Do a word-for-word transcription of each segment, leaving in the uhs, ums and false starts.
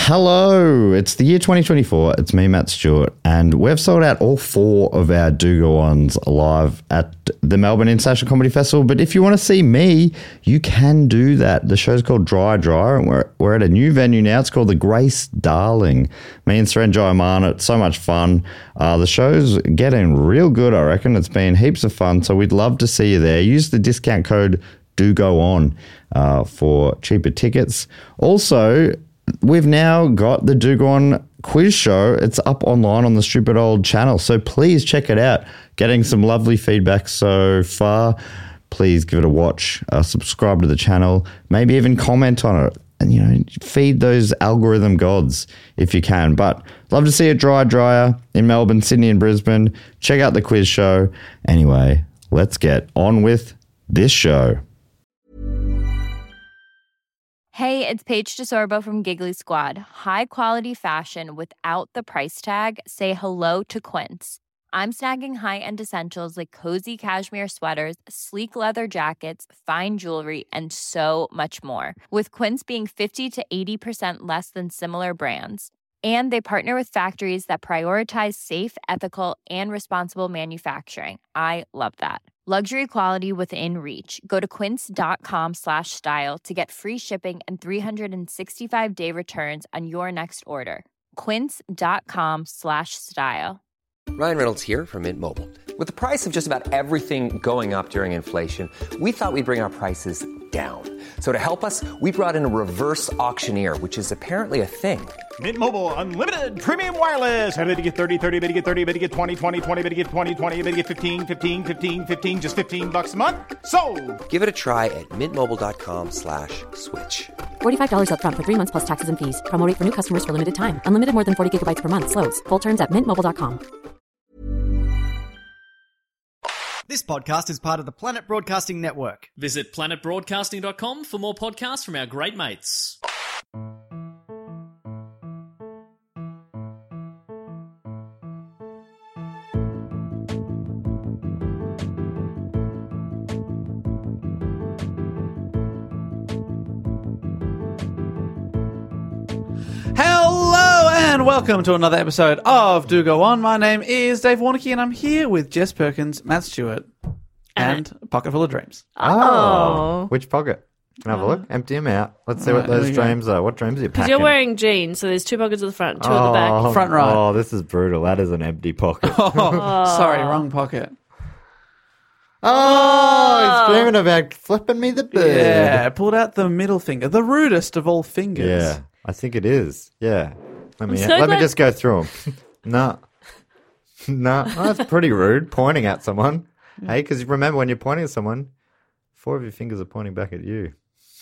Hello, it's the year twenty twenty-four. It's me, Matt Stewart, and we've sold out all four of our Do Go Ons live at the Melbourne International Comedy Festival. But if you want to see me, you can do that. The show's called Dry Dry, and we're, we're at a new venue now. It's called the Grace Darling. Me and Surenjoy Aman, it's so much fun. Uh, the show's getting real good, I reckon. It's been heaps of fun, so we'd love to see you there. Use the discount code Do Go On uh, for cheaper tickets. Also, we've now got the Do Go On quiz show. It's up online on the Stupid Old channel, so please check it out. Getting some lovely feedback so far. Please give it a watch. Uh, subscribe to the channel. Maybe even comment on it. And, you know, feed those algorithm gods if you can. But love to see a Dry Dryer in Melbourne, Sydney and Brisbane. Check out the quiz show. Anyway, let's get on with this show. Hey, it's Paige DeSorbo from Giggly Squad. High quality fashion without the price tag. Say hello to Quince. I'm snagging high-end essentials like cozy cashmere sweaters, sleek leather jackets, fine jewelry, and so much more. With Quince being fifty to eighty percent less than similar brands. And they partner with factories that prioritize safe, ethical, and responsible manufacturing. I love that. Luxury quality within reach. Go to quince.com slash style to get free shipping and three sixty-five day returns on your next order. Quince.com slash style. Ryan Reynolds here from Mint Mobile. With the price of just about everything going up during inflation, we thought we'd bring our prices down. So to help us, we brought in a reverse auctioneer, which is apparently a thing. Mint Mobile Unlimited Premium Wireless. How to get thirty, thirty, how to get thirty, how to get twenty, twenty, twenty, how to get twenty, twenty, how to get fifteen, fifteen, fifteen, fifteen, just fifteen bucks a month? Sold! Give it a try at mintmobile.com slash switch. forty-five dollars up front for three months plus taxes and fees. Promo rate for new customers for limited time. Unlimited more than forty gigabytes per month. Slows full terms at mint mobile dot com. This podcast is part of the Planet Broadcasting Network. Visit planet broadcasting dot com for more podcasts from our great mates. Hello and welcome to another episode of Do Go On. My name is Dave Warnicky and I'm here with Jess Perkins, Matt Stewart, and a pocket full of dreams. Oh. Which pocket? Can I have a look? Empty them out. Let's see All what right, those here we go. dreams are. What dreams are you Because packing? you're wearing jeans, so there's two pockets at the front, two at the back. Oh, Front right. Oh, this is brutal. That is an empty pocket. Oh, sorry, wrong pocket. Oh, he's dreaming about flipping me the bird. Yeah, pulled out the middle finger, the rudest of all fingers. Yeah, I think it is. Yeah. Let me so let me glad- just go through them. no. No, oh, that's pretty rude, pointing at someone. Hey, because remember, when you're pointing at someone, four of your fingers are pointing back at you.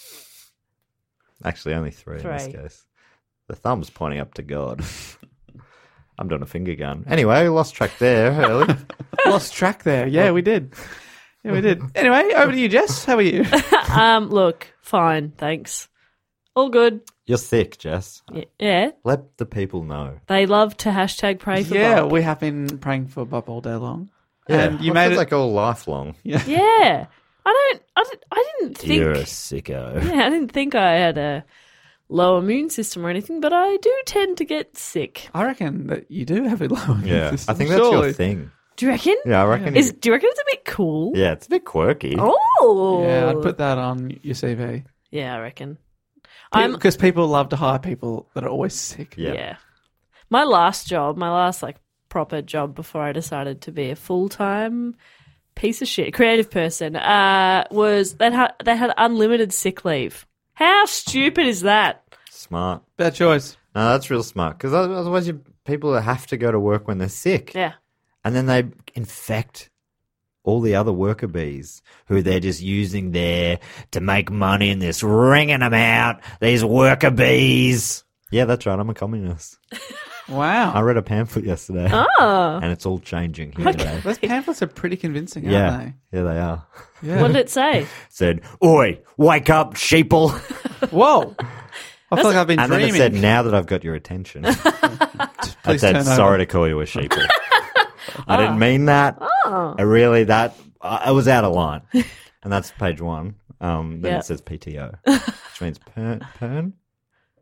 Actually, only three, in this Three. case. The thumb's pointing up to God. I'm doing a finger gun. Anyway, lost track there early. Lost track there. Yeah, we did. Yeah, we did. Anyway, over to you, Jess. How are you? Um, look, fine, thanks. All good. You're sick, Jess. Y- Yeah, Let the people know. they love to hashtag pray for Yeah, Bob. we have been praying for Bob all day long. Yeah, And you well, made feels it like all lifelong. Yeah. Yeah, I don't, I didn't, I didn't think. You're a sicko. Yeah, I didn't think I had a low immune system or anything, but I do tend to get sick. I reckon that you do have a low immune Yeah, system. I think that's surely. your thing. Do you reckon? Yeah, I reckon. Is you- do you reckon it's a bit cool? yeah, it's a bit quirky. Oh. Yeah, I'd put that on your C V. Yeah, I reckon. I'm Because people love to hire people that are always sick. Yeah. Yeah. My last job, my last like proper job before I decided to be a full time piece of shit creative person, uh, was they had they had unlimited sick leave. How stupid is that? Smart. Bad choice. No, that's real smart. Because otherwise, you, people have to go to work when they're sick. Yeah. And then they infect all the other worker bees who they're just using there to make money and this ringing them out. These worker bees. Yeah, that's right. I'm a communist. I Wow. read a pamphlet yesterday. Oh. And it's all changing here today. Those pamphlets are pretty convincing, aren't Yeah. Yeah, they are. they? Yeah. What did it say? Said, oi, wake up, sheeple. Whoa. I feel like I've been And then dreaming. it said, now that I've got your attention. I Please said, turn over. sorry to call you a sheeple. I didn't mean that. I really, that, I, I was out of line. And that's page one. Um, then Yeah. it says P T O, which means pern, pern?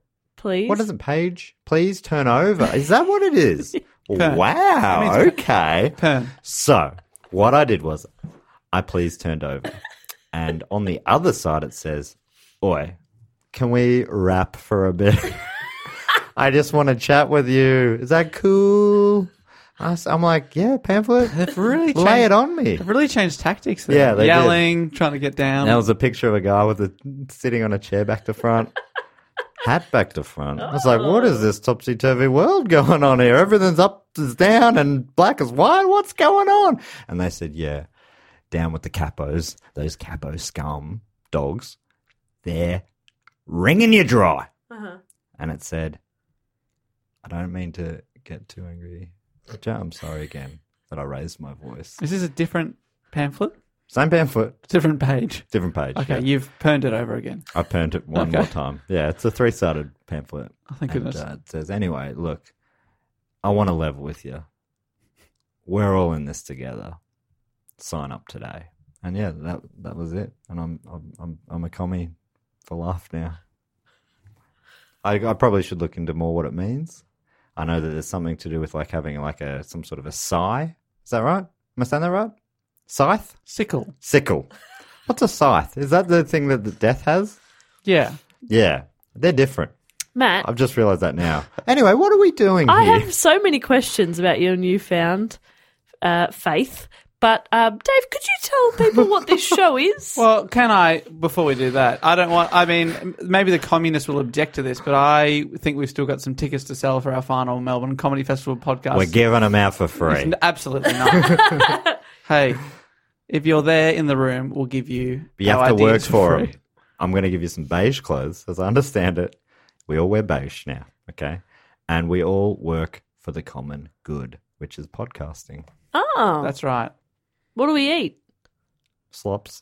please. What is it, page? Please turn over. Is that what it is? Pern. Wow. That means Okay. Pern. So what I did was I please turned over. And on the other side it says, Oi, can we rap for a bit? I just want to chat with you. Is that cool? I was- I'm like, yeah, pamphlet. They've really changed, Lay it on me. They've really changed tactics there. Yeah, they did. Yelling, trying to get down. There was a picture of a guy with a sitting on a chair back to front, hat back to front. I was like, what is this topsy-turvy world going on here? Everything's up is down and black is white. What's going on? And they said, yeah, down with the capos, those capo scum dogs. They're wringing you dry. Uh-huh. And it said, I don't mean to get too angry. Joe, I'm sorry again that I raised my voice. Is this a different pamphlet? Same pamphlet, Different page. different page. Okay, yeah. you've perned it over again. I perned it one Okay. more time. Yeah, it's a three-sided pamphlet. Oh, thank And, goodness. uh, it says, anyway, look, I want to level with you. We're all in this together. Sign up today. And yeah, that that was it. And I'm I'm I'm, I'm a commie for life now. I I probably should look into more what it means. I know that there's something to do with like having like a some sort of a sigh. Is that right? Am I saying that right? Scythe? Sickle. Sickle. What's a scythe? Is that the thing that the death has? Yeah. Yeah, they're different. Matt, I've just realised that now. Anyway, what are we doing I here? have so many questions about your newfound uh, faith. But, um, Dave, could you tell people what this show is? Well, can I, before we do that, I don't want, I mean, maybe the communists will object to this, but I think we've still got some tickets to sell for our final Melbourne Comedy Festival podcast. We're giving them out for free. Absolutely not. Hey, if you're there in the room, we'll give you But you our have to work ideas for free. them. I'm going to give you some beige clothes, as I understand it. We all wear beige now, okay? And we all work for the common good, which is podcasting. Oh. That's right. What do we eat? Slops.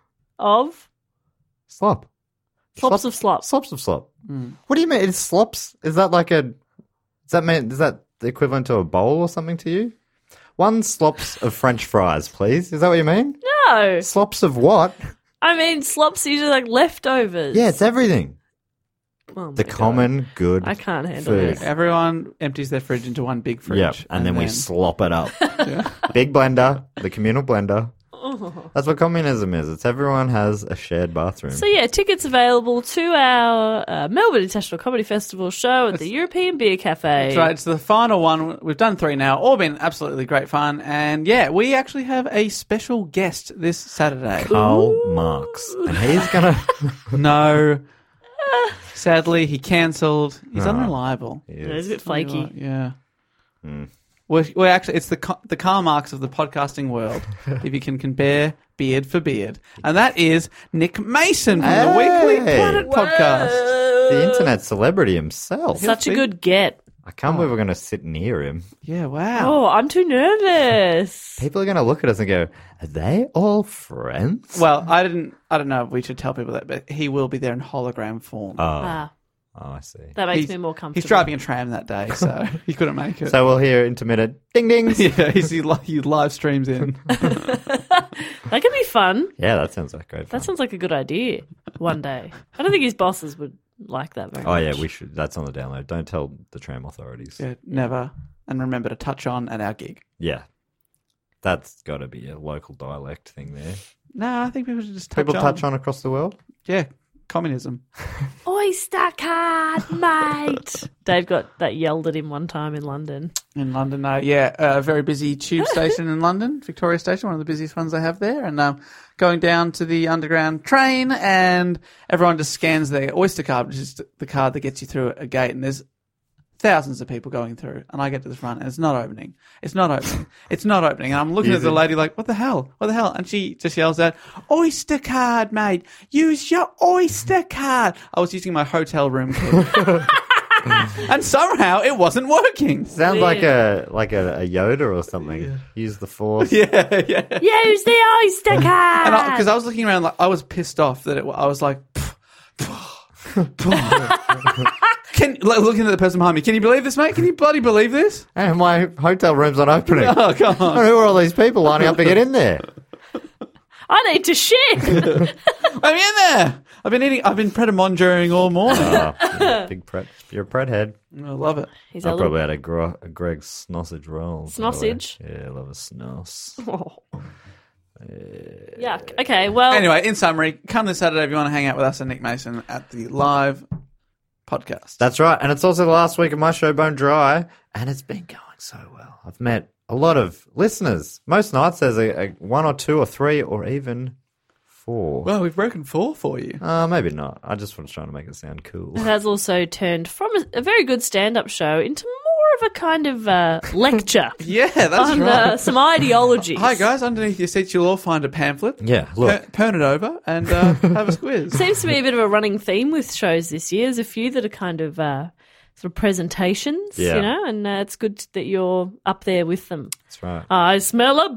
Of? Slop. Slops of slop. Slops of slop. Mm. What do you mean? It's slops? Is that like a... Does that mean... Is that the equivalent to a bowl or something to you? One slops of French fries, please. Is that what you mean? No. Slops of what? I mean, slops are usually like leftovers. Yeah, it's everything. Oh my The God. common good I can't handle food. this. Everyone empties their fridge into one big fridge. Yep, and, then, we slop it up. Big blender, the communal blender. That's what communism is. It's everyone has a shared bathroom. So yeah, tickets available to our uh, Melbourne International Comedy Festival show at the European Beer Cafe. That's right. It's the final one. We've done three now. All been absolutely great fun. And yeah, we actually have a special guest this Saturday. Karl Marx. And he's going to... No. Sadly, he cancelled. He's Oh. unreliable. Yeah, it's a bit flaky. Yeah. Hmm. We're, we're actually, it's the Ka- the Karl Marx of the podcasting world, if you can compare beard for beard. And that is Nick Mason from the Hey. Weekly Planet podcast. The internet celebrity himself. Such a good get. I can't believe we're going to sit near him. Yeah, wow. Oh, I'm too nervous. People are going to look at us and go, are they all friends? Well, I didn't, I don't know if we should tell people that, but he will be there in hologram form. Oh, Ah, oh I see. that makes He's- me more comfortable. He's driving a tram that day, so he couldn't make it. So we'll hear intermittent ding dings. yeah, he's, he, li- he live streams in. That could be fun. Yeah, that sounds like great fun. That sounds like a good idea. One day, I don't think his bosses would like that very Oh, much. yeah, we should. That's on the download. Don't tell the tram authorities. Yeah, never. And remember to touch on at our gig. Yeah. That's got to be a local dialect thing there. No, I think people should just touch People on. touch on across the world? Yeah, communism. Oyster card, mate. Dave got that yelled at him one time in London. In London, uh, yeah, a very busy tube station in London, Victoria Station, one of the busiest ones they have there. And um, going down to the underground train, and everyone just scans their Oyster card, which is the card that gets you through a gate. And there's thousands of people going through, and I get to the front, and it's not opening. It's not opening. It's not opening. And I'm looking Use at the it. lady like, what the hell? What the hell? And she just yells out, Oyster card, mate. Use your Oyster card. I was using my hotel room key. And somehow it wasn't working. Sounds like a like a, a Yoda or something. Use the force. Yeah, yeah. Use the Oyster card. And because I, I was looking around, like I was pissed off that it, I was like, can like, looking at the person behind me. Can you believe this, mate? Can you bloody believe this? And my hotel room's not opening. Oh, come on. Who are all these people lining up to get in there? I need to shit. I'm in there. I've been eating. I've been Pret a Manger all morning. Oh, you're a big Pret. You're a Pret head. I love it. He's I a probably little had a, gro- a Greg's sausage roll. Snossage? Yeah, I love a snoss. Oh. Yuck. Okay, well, Anyway, in summary, come this Saturday if you want to hang out with us and Nick Mason at the live podcast. That's right. And it's also the last week of my show, Bone Dry, and it's been going so well. I've met a lot of listeners. Most nights there's a, a one or two or three or even four. Well, we've broken four for you. Uh, maybe not. I just was trying to make it sound cool. it has also turned from a, a very good stand-up show into more of a kind of uh, lecture Yeah, that's on right. uh, some ideologies. Hi guys, underneath your seats you'll all find a pamphlet. Yeah, look. Per- turn it over and uh, have a squiz. Seems to be a bit of a running theme with shows this year. There's a few that are kind of uh, sort of presentations, Yeah. you know, and uh, it's good that you're up there with them. That's right. I smell a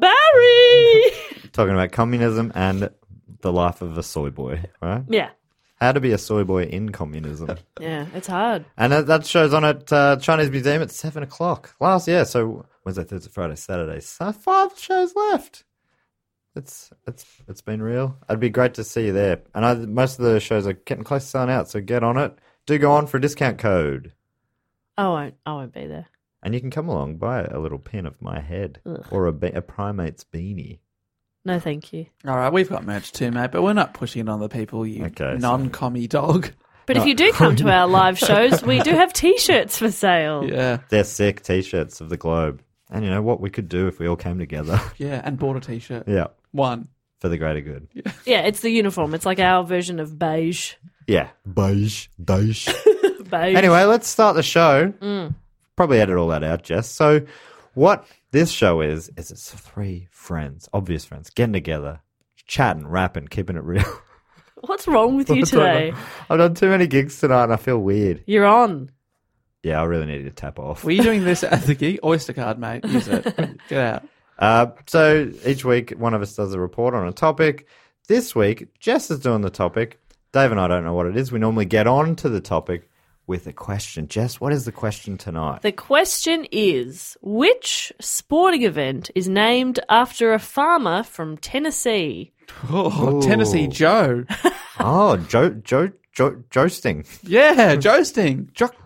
berry. Talking about communism and the life of a soy boy, right? Yeah, How to be a soy boy in communism. yeah, it's hard. And that, that show's on at uh, Chinese Museum at seven o'clock. Last year, so Wednesday, Thursday, Friday, Saturday. So five shows left. It's it's it's been real. It'd be great to see you there. And I, most of the shows are getting close to selling out, so get on it. Do go on for a discount code. I won't. I won't be there. And you can come along, buy a little pin of my head Ugh. or a, be- a primate's beanie. No, thank you. All right, we've got merch too, mate, but we're not pushing it on the people, you Okay, non-commie dog. But if you do come to our live shows, we do have T-shirts for sale. Yeah, They're sick T-shirts of the globe. And you know what we could do if we all came together? yeah, and bought a T-shirt. Yeah, One. for the greater good. Yeah, it's the uniform. It's like our version of beige. Yeah. Beige. Beige. Beige. Anyway, let's start the show. Probably edit all that out, Jess. So what this show is, is it's three friends, obvious friends, getting together, chatting, rapping, keeping it real. What's wrong with you today? I've done too many gigs tonight and I feel weird. You're on. Yeah, I really need to tap off. Were you doing this at the gig? Oyster card, mate. Use it. Get out. Uh, so each week, one of us does a report on a topic. This week, Jess is doing the topic. Dave and I don't know what it is. We normally get on to the topic with a question. Jess, what is the question tonight? The question is, which sporting event is named after a farmer from Tennessee? Oh, Tennessee Joe. Oh, Joe, Joe, Joe, Joesting. Yeah, jousting. Jock,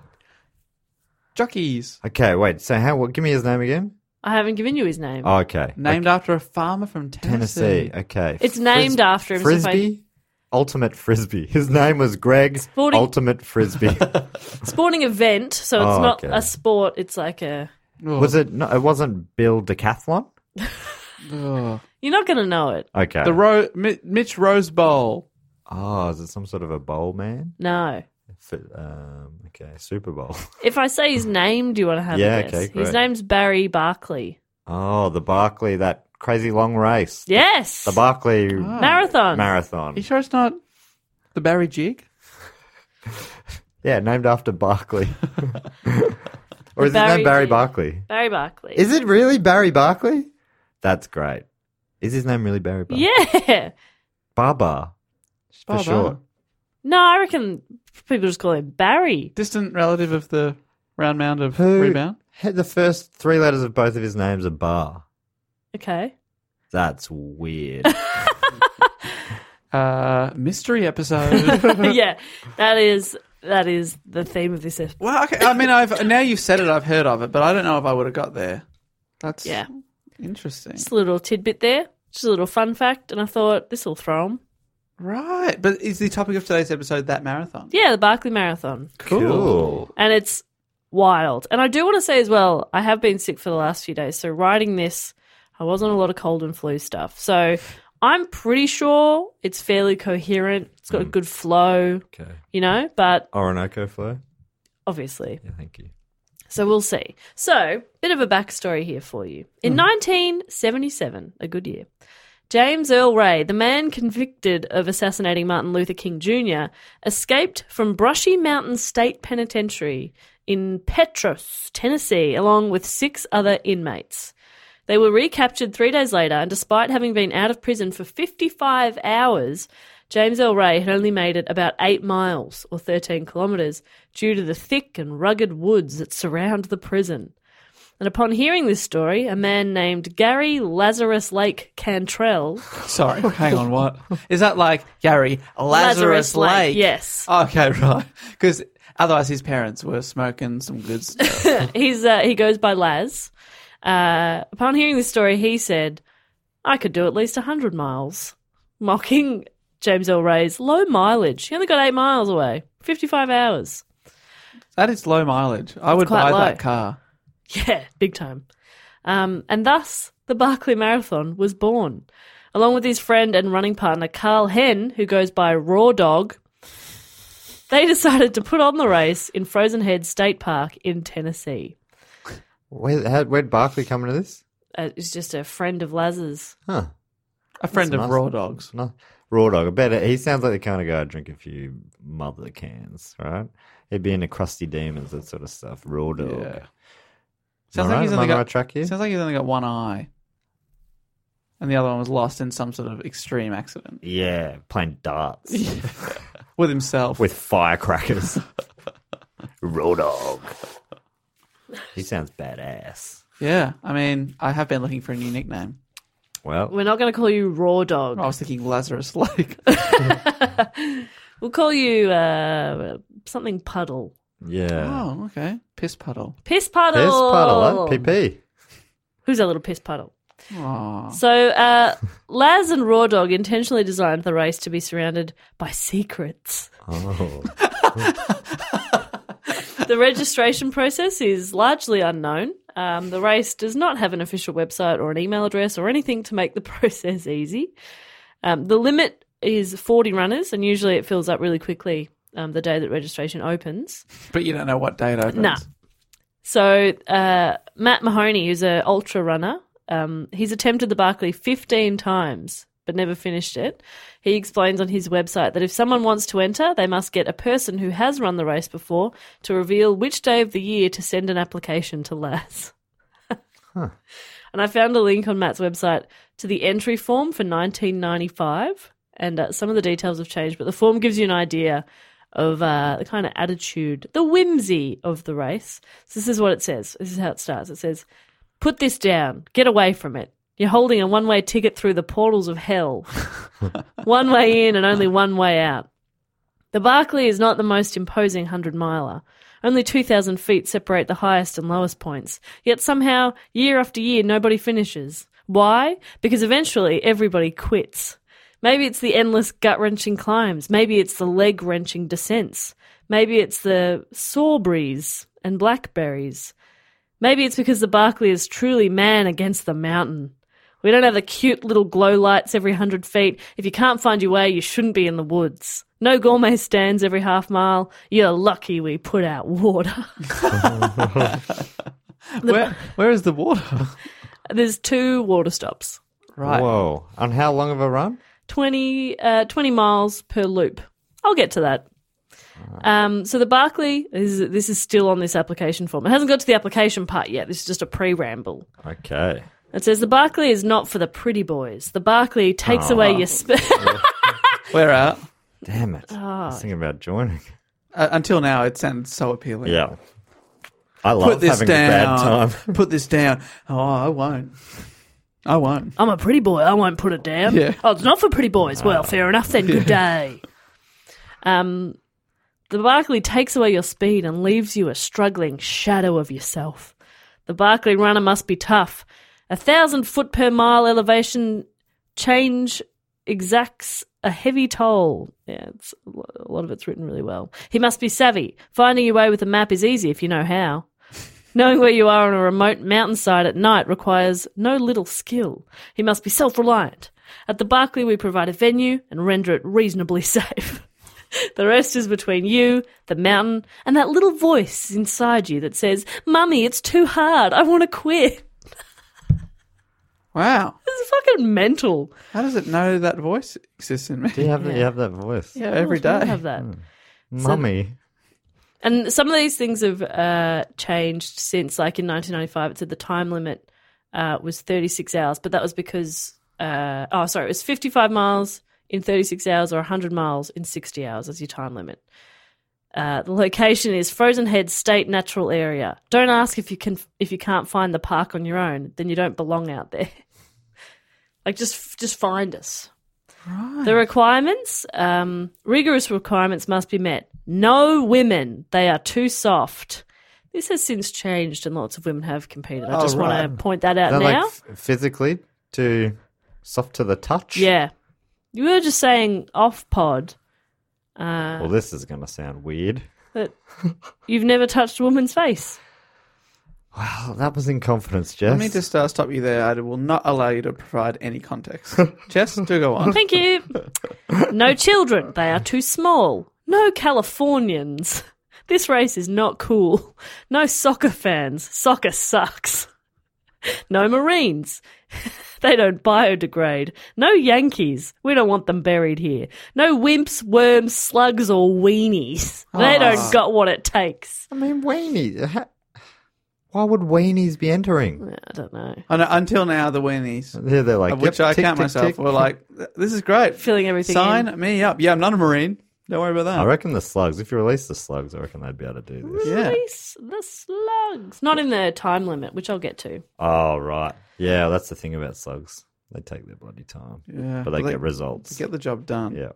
jockeys. Okay, wait. So how? What? Give me his name again. I haven't given you his name. Oh, okay. Named after a farmer from Tennessee. Tennessee. Okay. It's named after him, so if I- Frisbee. Ultimate Frisbee. His name was Greg Sporting- Ultimate Frisbee. Sporting event, so it's Oh, not okay. a sport. It's like a. Was it? No, it wasn't Bill Decathlon. Oh. You're not going to know it. Okay. The Ro- Mi- Mitch Rose Bowl. Oh, is it some sort of a bowl man? No. F- Um, okay, Super Bowl. If I say his name, do you want to have Yeah, a guess? okay, His great. name's Barry Barkley. Oh, the Barkley, that crazy long race. Yes. The Barkley Marathon. Marathon. You sure it's not the Barry Jig? Yeah, named after Barkley. Or is his Barry name Barry G. Barkley? Barry Barkley. Is it really Barry Barkley? That's great. Is his name really Barry Barkley? Yeah. Baba. For Baba. short. No, I reckon people just call him Barry. Distant relative of the round mound of Who rebound. had the first three letters of both of his names are Bar? Okay. That's weird. Uh, mystery episode. Yeah, that is that is the theme of this episode. Well, okay. I mean, I've now you've said it, I've heard of it, but I don't know if I would have got there. That's Yeah. interesting. Just a little tidbit there, just a little fun fact, and I thought this will throw 'em. Right, but is the topic of today's episode that marathon? Yeah, the Barkley Marathon, Cool. and it's wild. And I do want to say as well, I have been sick for the last few days, so writing this, I was on a lot of cold and flu stuff. So I'm pretty sure it's fairly coherent. It's got a good flow, Okay. you know, but Orinoco flow? obviously. Yeah, thank you. So we'll see. So, bit of a backstory here for you. In nineteen seventy-seven, a good year, James Earl Ray, the man convicted of assassinating Martin Luther King Junior, escaped from Brushy Mountain State Penitentiary in Petros, Tennessee, along with six other inmates. They were recaptured three days later, and despite having been out of prison for fifty-five hours, James Earl Ray had only made it about eight miles, or thirteen kilometres, due to the thick and rugged woods that surround the prison. And upon hearing this story, a man named Gary Lazarus Lake Cantrell. Sorry, hang on, what? Is that like Gary Lazarus, Lazarus Lake, Lake? yes. Okay, right. Because otherwise his parents were smoking some good stuff. He's uh, he goes by Laz. Uh, upon hearing this story, he said, I could do at least one hundred miles, mocking James Earl Ray's low mileage. He only got eight miles away, fifty-five hours. That is low mileage. I would quite buy low. that car. Yeah, big time. Um, and thus, the Barkley Marathon was born. Along with his friend and running partner, Carl Henn, who goes by Raw Dog, they decided to put on the race in Frozen Head State Park in Tennessee. Where, how, where'd Barkley come into this? Uh, it's just a friend of Laz's. Huh. A friend That's of nice. Raw Dogs. No, Raw Dog. I bet he sounds like the kind of guy who'd drink a few mother cans, right? He'd be into Crusty Demons, that sort of stuff. Raw Dog. Yeah. Am I Sounds like right? he's Am I only on the got right track here? Sounds like he's only got one eye, and the other one was lost in some sort of extreme accident Yeah, playing darts with himself. with firecrackers. Raw Dog. He sounds badass. Yeah, I mean, I have been looking for a new nickname. Well, We're not going to call you Raw Dog. I was thinking Lazarus Lake. We'll call you uh, something Puddle. yeah. Oh, okay. Piss puddle. Piss Puddle. Piss puddle, huh? P P. Who's that little piss puddle? Aw. So, uh, Laz and Raw Dog intentionally designed the race to be surrounded by secrets. Oh. The registration process is largely unknown. Um, the race does not have an official website or an email address or anything to make the process easy. Um, the limit is forty runners, and usually it fills up really quickly um, the day that registration opens. But you don't know what day it opens. Nah. So uh, Matt Mahoney, who's an ultra runner, um, he's attempted the Barkley fifteen times but never finished it. He explains on his website that if someone wants to enter, they must get a person who has run the race before to reveal which day of the year to send an application to Laz. Huh. And I found a link on Matt's website to the entry form for nineteen ninety-five, and uh, some of the details have changed, but the form gives you an idea of uh, the kind of attitude, the whimsy of the race. So this is what it says. This is how it starts. It says, put this down. Get away from it. You're holding a one-way ticket through the portals of hell. One way in and only one way out. The Barkley is not the most imposing hundred-miler. Only two thousand feet separate the highest and lowest points. Yet somehow, year after year, nobody finishes. Why? Because eventually everybody quits. Maybe it's the endless gut-wrenching climbs. Maybe it's the leg-wrenching descents. Maybe it's the sawberries and blackberries. Maybe it's because the Barkley is truly man against the mountain. We don't have the cute little glow lights every hundred feet. If you can't find your way, you shouldn't be in the woods. No gourmet stands every half mile. You're lucky we put out water. Where, where is the water? There's two water stops. Right. Whoa. On how long of a run? twenty, uh, twenty miles per loop. I'll get to that. Um, so the Barkley, is, this is still on this application form. It hasn't got to the application part yet. This is just a pre-ramble. Okay. It says the Barkley is not for the pretty boys. The Barkley takes away your... Sp- We're out. Damn it. I was thinking about joining. Uh, until now, it sounds so appealing. Yeah. I love Put this having down. a bad time. Put this down. Oh, I won't. I won't. I'm a pretty boy. I won't put it down. Yeah. Oh, it's not for pretty boys. Well, fair enough then. Good day. Um, the Barkley takes away your speed and leaves you a struggling shadow of yourself. The Barkley runner must be tough. A thousand foot per mile elevation change exacts a heavy toll. Yeah, it's, a lot of it's written really well. He must be savvy. Finding your way with a map is easy if you know how. Knowing where you are on a remote mountainside at night requires no little skill. He must be self-reliant. At the Barkley, we provide a venue and render it reasonably safe. The rest is between you, the mountain, and that little voice inside you that says, Mummy, it's too hard. I want to quit. Wow. This is fucking mental. How does it know that voice exists in me? Do you have, you have that voice? Yeah, every Of course we day. have that. Mummy. And some of these things have uh, changed since, like in nineteen ninety-five, it said the time limit uh, was thirty-six hours, but that was because, uh, oh, sorry, it was fifty-five miles in thirty-six hours or one hundred miles in sixty hours as your time limit. Uh, the location is Frozen Head State Natural Area. Don't ask if you can if you can't find the park on your own, then you don't belong out there. Like, just just find us. Right. The requirements, um, rigorous requirements must be met. No women, they are too soft. This has since changed and lots of women have competed. I Oh, just right. want to point that out They're now. like f- physically too soft to the touch. Yeah. You were just saying off pod uh, Well, this is going to sound weird. that you've never touched a woman's face. Wow, that was in confidence, Jess. Let me just uh, stop you there. I will not allow you to provide any context. Jess, do go on. Thank you. No children. They are too small. No Californians. This race is not cool. No soccer fans. Soccer sucks. No Marines. They don't biodegrade. No Yankees. We don't want them buried here. No wimps, worms, slugs, or weenies. They Oh. don't got what it takes. I mean, weenies. ha- Why would weenies be entering? I don't know. I know, until now, the weenies, Here they're like, of which yep, I tick, count tick, myself, tick. were like, this is great. Filling everything Sign in. me up. Yeah, I'm not a Marine. Don't worry about that. I reckon the slugs, if you release the slugs, I reckon they'd be able to do this. Yeah. Release the slugs. Not in the time limit, which I'll get to. Oh, right. Yeah, that's the thing about slugs. They take their bloody time. Yeah, But they well, get results. Get the job done. Yeah.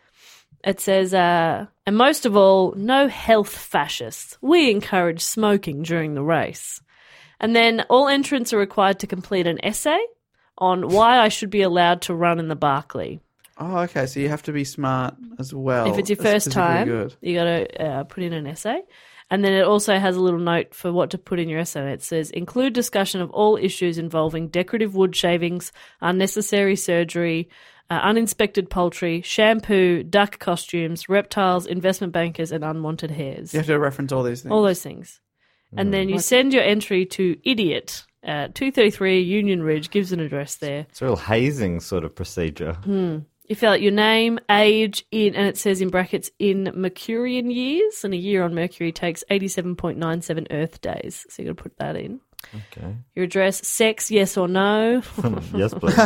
It says, uh, and most of all, no health fascists. We encourage smoking during the race. And then all entrants are required to complete an essay on why I should be allowed to run in the Barclay. Oh, okay. So you have to be smart as well. If it's your That's first physically time, good. you got to uh, put in an essay. And then it also has a little note for what to put in your essay. It says, include discussion of all issues involving decorative wood shavings, unnecessary surgery, uh, uninspected poultry, shampoo, duck costumes, reptiles, investment bankers, and unwanted hairs. You have to reference all these things. All those things. And then you send your entry to idiot at two thirty-three Union Ridge, gives an address there. It's a real hazing sort of procedure. You fill out your name, age, in, and it says in brackets in Mercurian years, and a year on Mercury takes eighty-seven point nine seven Earth days. So you got to put that in. Okay. Your address, sex, yes or no, Yes, please.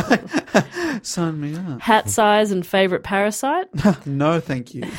Sign me up. hat size, and favourite parasite. No, thank you.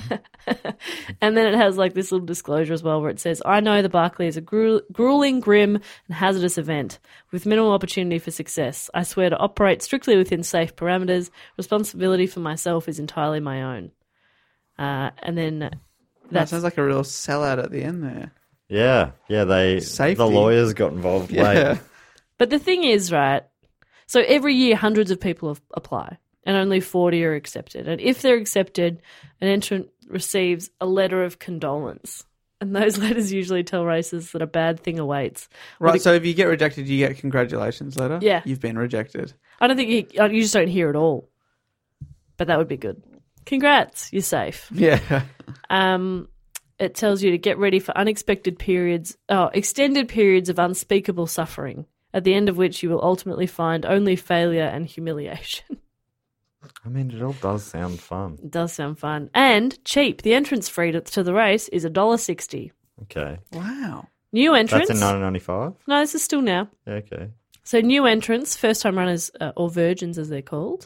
And then it has like this little disclosure as well where it says, I know the Barclay is a gru- grueling, grim, and hazardous event with minimal opportunity for success. I swear to operate strictly within safe parameters. Responsibility for myself is entirely my own. Uh, and then That that's sounds like a real sellout at the end there. Yeah. Yeah, they Safety. the lawyers got involved Yeah. late. But the thing is, right, so every year hundreds of people have- apply and only forty are accepted. And if they're accepted, an entrant receives a letter of condolence. And those letters usually tell racers that a bad thing awaits. Or Right, the- so if you get rejected, you get congratulations letter. Yeah. You've been rejected. I don't think you, you just don't hear it all. But that would be good. Congrats, you're safe. Yeah. Um, it tells you to get ready for unexpected periods, oh, extended periods of unspeakable suffering, at the end of which you will ultimately find only failure and humiliation. I mean, it all does sound fun. It does sound fun. And cheap. The entrance fee to, to the race is one dollar sixty. Okay. Wow. New entrants. That's in nineteen ninety-five? No, this is still now. Yeah, okay. So new entrants, first-time runners, uh, or virgins as they're called.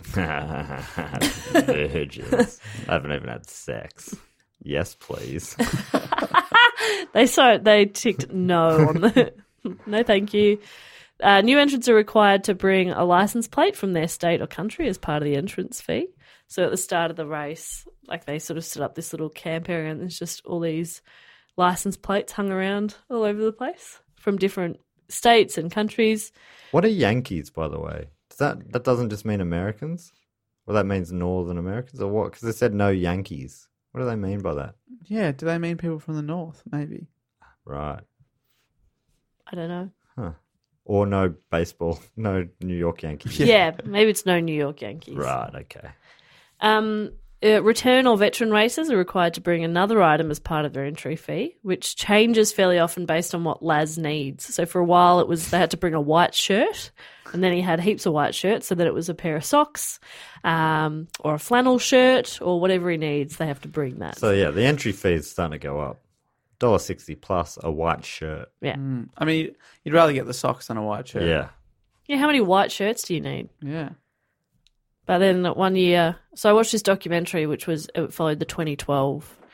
Virgins. I haven't even had sex. Yes, please. They so they ticked no on the no, thank you. Uh, new entrants are required to bring a license plate from their state or country as part of the entrance fee. So at the start of the race, like they sort of set up this little camp area, and there's just all these license plates hung around all over the place from different states and countries. What are Yankees, by the way? Does that that doesn't just mean Americans? Well, that means Northern Americans or what? Because they said no Yankees. What do they mean by that? Yeah, do they mean people from the north? Maybe. Right. I don't know. Huh. Or no baseball, no New York Yankees. Yeah, maybe it's no New York Yankees. Right, okay. Um, uh, return or veteran racers are required to bring another item as part of their entry fee, which changes fairly often based on what Laz needs. So for a while it was they had to bring a white shirt, and then he had heaps of white shirts, so that it was a pair of socks um, or a flannel shirt or whatever he needs, they have to bring that. So, yeah, the entry fee is starting to go up. one dollar sixty plus a white shirt. yeah. Mm. I mean, you'd rather get the socks than a white shirt. Yeah. Yeah, how many white shirts do you need? Yeah. But then one year, so I watched this documentary which was, it followed the twenty twelve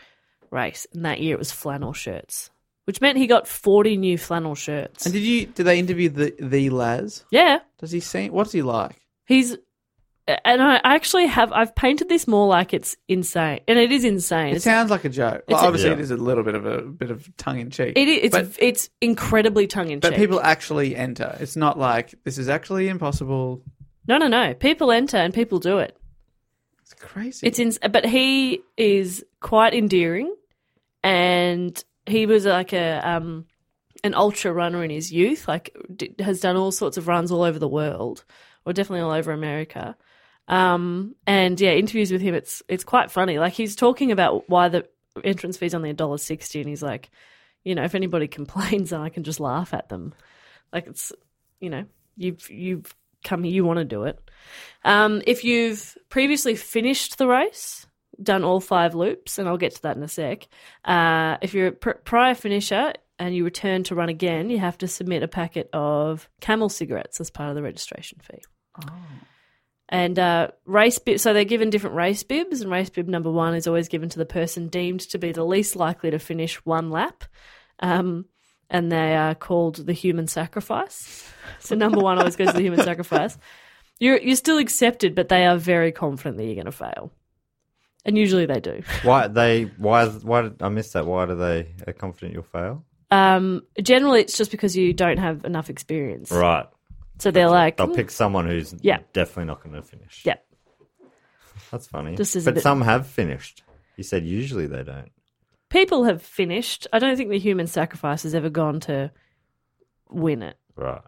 race. And that year it was flannel shirts, which meant he got forty new flannel shirts. And did you? Did they interview the the Laz? Yeah. Does he seem? What's he like? He's, and I actually have, I've painted this more like it's insane. And it is insane. It It's, sounds like a joke. Well, it's a- obviously, Yeah. it is a little bit of a bit of tongue in cheek. it, is- it's, but, it's incredibly tongue in cheek. but people actually enter. It's not like this is actually impossible. No, no, no. People enter and people do it. It's crazy. It's in, but he is quite endearing, and he was like a um, an ultra runner in his youth. Like d- has done all sorts of runs all over the world, or definitely all over America. Um, and yeah, interviews with him, it's it's quite funny. Like he's talking about why the entrance fee's only a dollar sixty, and he's like, you know, if anybody complains, then I can just laugh at them. Like it's, you know, you've you've come here, you want to do it. Um, if you've previously finished the race, done all five loops, and I'll get to that in a sec. Uh, if you're a pr- prior finisher and you return to run again, you have to submit a packet of Camel cigarettes as part of the registration fee. Oh. And uh, race bib, so they're given different race bibs, and race bib number one is always given to the person deemed to be the least likely to finish one lap. Um, and they are called the human sacrifice. So number one always goes to the human sacrifice. You're you're still accepted, but they are very confident that you're going to fail, and usually they do. Why they? Why? Why did I miss that? Why do they are confident you'll fail? Um, generally, it's just because you don't have enough experience. Right. So they're like, They'll pick someone who's Yeah. definitely not going to finish. yeah. That's funny. Just as a but bit- some have finished. You said usually they don't. People have finished. I don't think the human sacrifice has ever gone to win it. Right.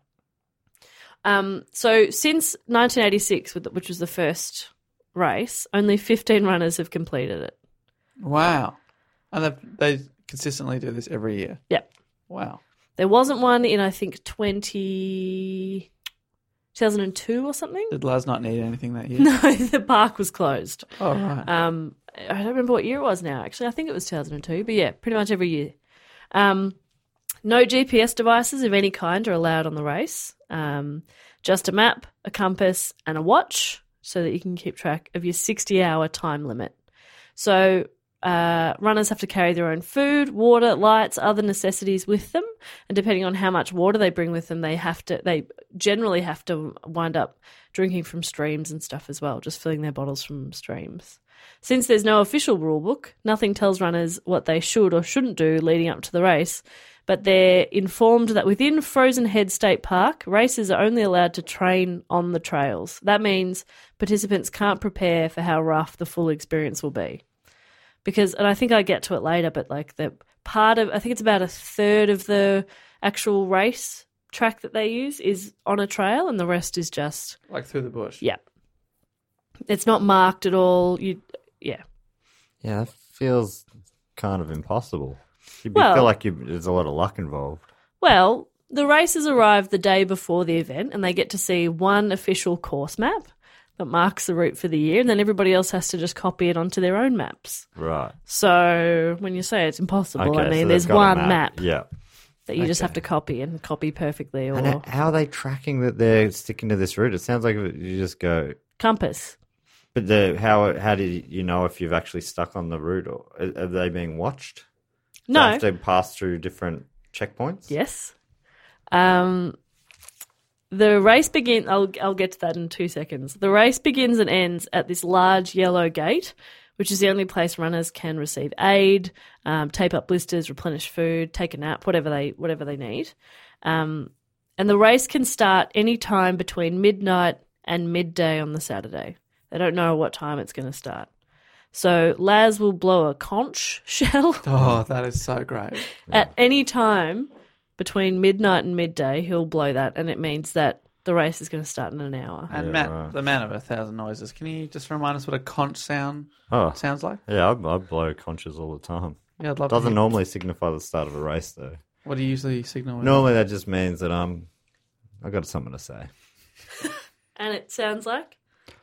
Um, so since nineteen eighty-six, with- which was the first race, only fifteen runners have completed it. Wow. And they they consistently do this every year. Yep. Wow. There wasn't one in, I think, twenty, two thousand two or something. Did Laz not need anything that year? No, the park was closed. Oh, right. Um, I don't remember what year it was now, actually. I think it was two thousand two, but yeah, pretty much every year. Um, no G P S devices of any kind are allowed on the race. Um, just a map, a compass, and a watch so that you can keep track of your sixty-hour time limit. So uh, runners have to carry their own food, water, lights, other necessities with them, and depending on how much water they bring with them, they have to. They generally have to wind up drinking from streams and stuff as well, just filling their bottles from streams. Since there's no official rule book, nothing tells runners what they should or shouldn't do leading up to the race, but they're informed that within Frozen Head State Park, racers are only allowed to train on the trails. That means participants can't prepare for how rough the full experience will be. Because, and I think I get to it later, but like the part of, I think it's about a third of the actual race track that they use is on a trail, and the rest is just, Like through the bush. yeah. It's not marked at all. You, yeah. Yeah, that feels kind of impossible. You be- Well- feel like you, there's a lot of luck involved. Well, the races arrive the day before the event, and they get to see one official course map that marks the route for the year, and then everybody else has to just copy it onto their own maps. Right. So when you say it's impossible, Okay, I so mean, they've there's got a one map, Yeah. that you just Okay. have to copy and copy perfectly, or And h- how are they tracking that they're sticking to this route? It sounds like you just go. compass. But the how how do you know if you've actually stuck on the route, or are are they being watched? Do No. they have to pass through different checkpoints? Yes. Um, the race begins. I'll I'll get to that in two seconds. The race begins and ends at this large yellow gate, which is the only place runners can receive aid, um, tape up blisters, replenish food, take a nap, whatever they whatever they need. Um, and the race can start any time between midnight and midday on the Saturday. They don't know what time it's going to start. So Laz will blow a conch shell. Oh, that is so great. At any time between midnight and midday, he'll blow that, and it means that the race is going to start in an hour. And Yeah, Matt, right. the man of a thousand noises, can you just remind us what a conch sound Oh, sounds like? yeah, I, I blow conches all the time. Yeah, I'd love to Doesn't hear. normally signify the start of a race, though. What do you usually signal with? Normally, that just means that um, I got something to say. And it sounds like?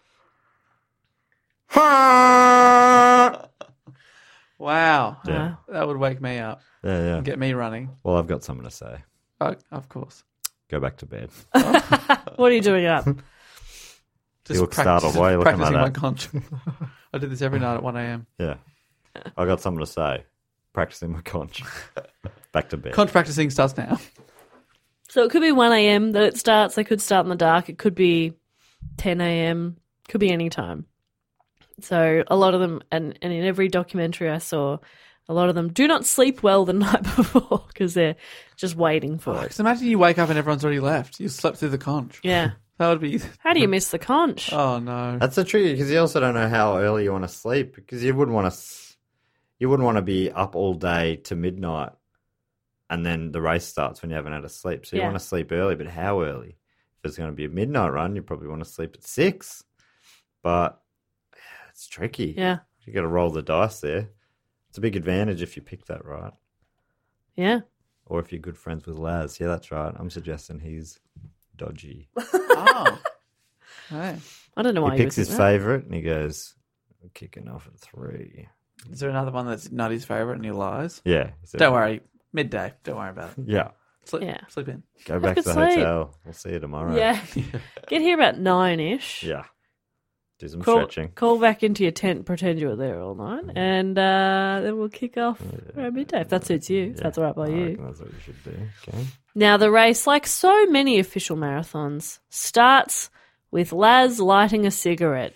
Wow. Yeah. That would wake me up Yeah, yeah. and get me running. Well, I've got something to say. Oh, of course. Go back to bed. What are you doing up? Just look startled. Why are you looking practicing like my that? conch. I do this every night at one a.m. Yeah, I got something to say. practicing my conch. Back to bed. Conch practicing starts now. So it could be one a.m. that it starts. They could start in the dark. It could be ten a.m. Could be any time. So a lot of them, and, and in every documentary I saw, a lot of them do not sleep well the night before because they're just waiting for Oh, it. 'cause imagine you wake up and everyone's already left. You slept through the conch. Yeah. That would be... How do you miss the conch? Oh, no. That's the tricky because you also don't know how early you want to sleep because you wouldn't want to, you wouldn't want to be up all day to midnight, and then the race starts when you haven't had a sleep. So you Yeah. want to sleep early, but how early? If it's going to be a midnight run, you probably want to sleep at six. But yeah, it's tricky. Yeah. You got to roll the dice there. It's a big advantage if you pick that right, Yeah. or if you're good friends with Laz. Yeah, that's right. I'm suggesting he's dodgy. Oh. Hey. I don't know why He you picks would his think that. favourite and he goes, I'm kicking off at three. Is there another one that's not his favourite and he lies? Yeah. he said- Don't worry. Midday. Don't worry about it. Yeah. Sleep, Yeah. sleep in. Go back could to the sleep. hotel. We'll see you tomorrow. Yeah. Get here about nine-ish. Yeah. Do some Call, stretching. call back into your tent, pretend you were there all night, and uh, then we'll kick off around midday, if that suits you, if Yeah, that's all right by I you. reckon that's what you should do. Okay. Now, the race, like so many official marathons, starts with Laz lighting a cigarette.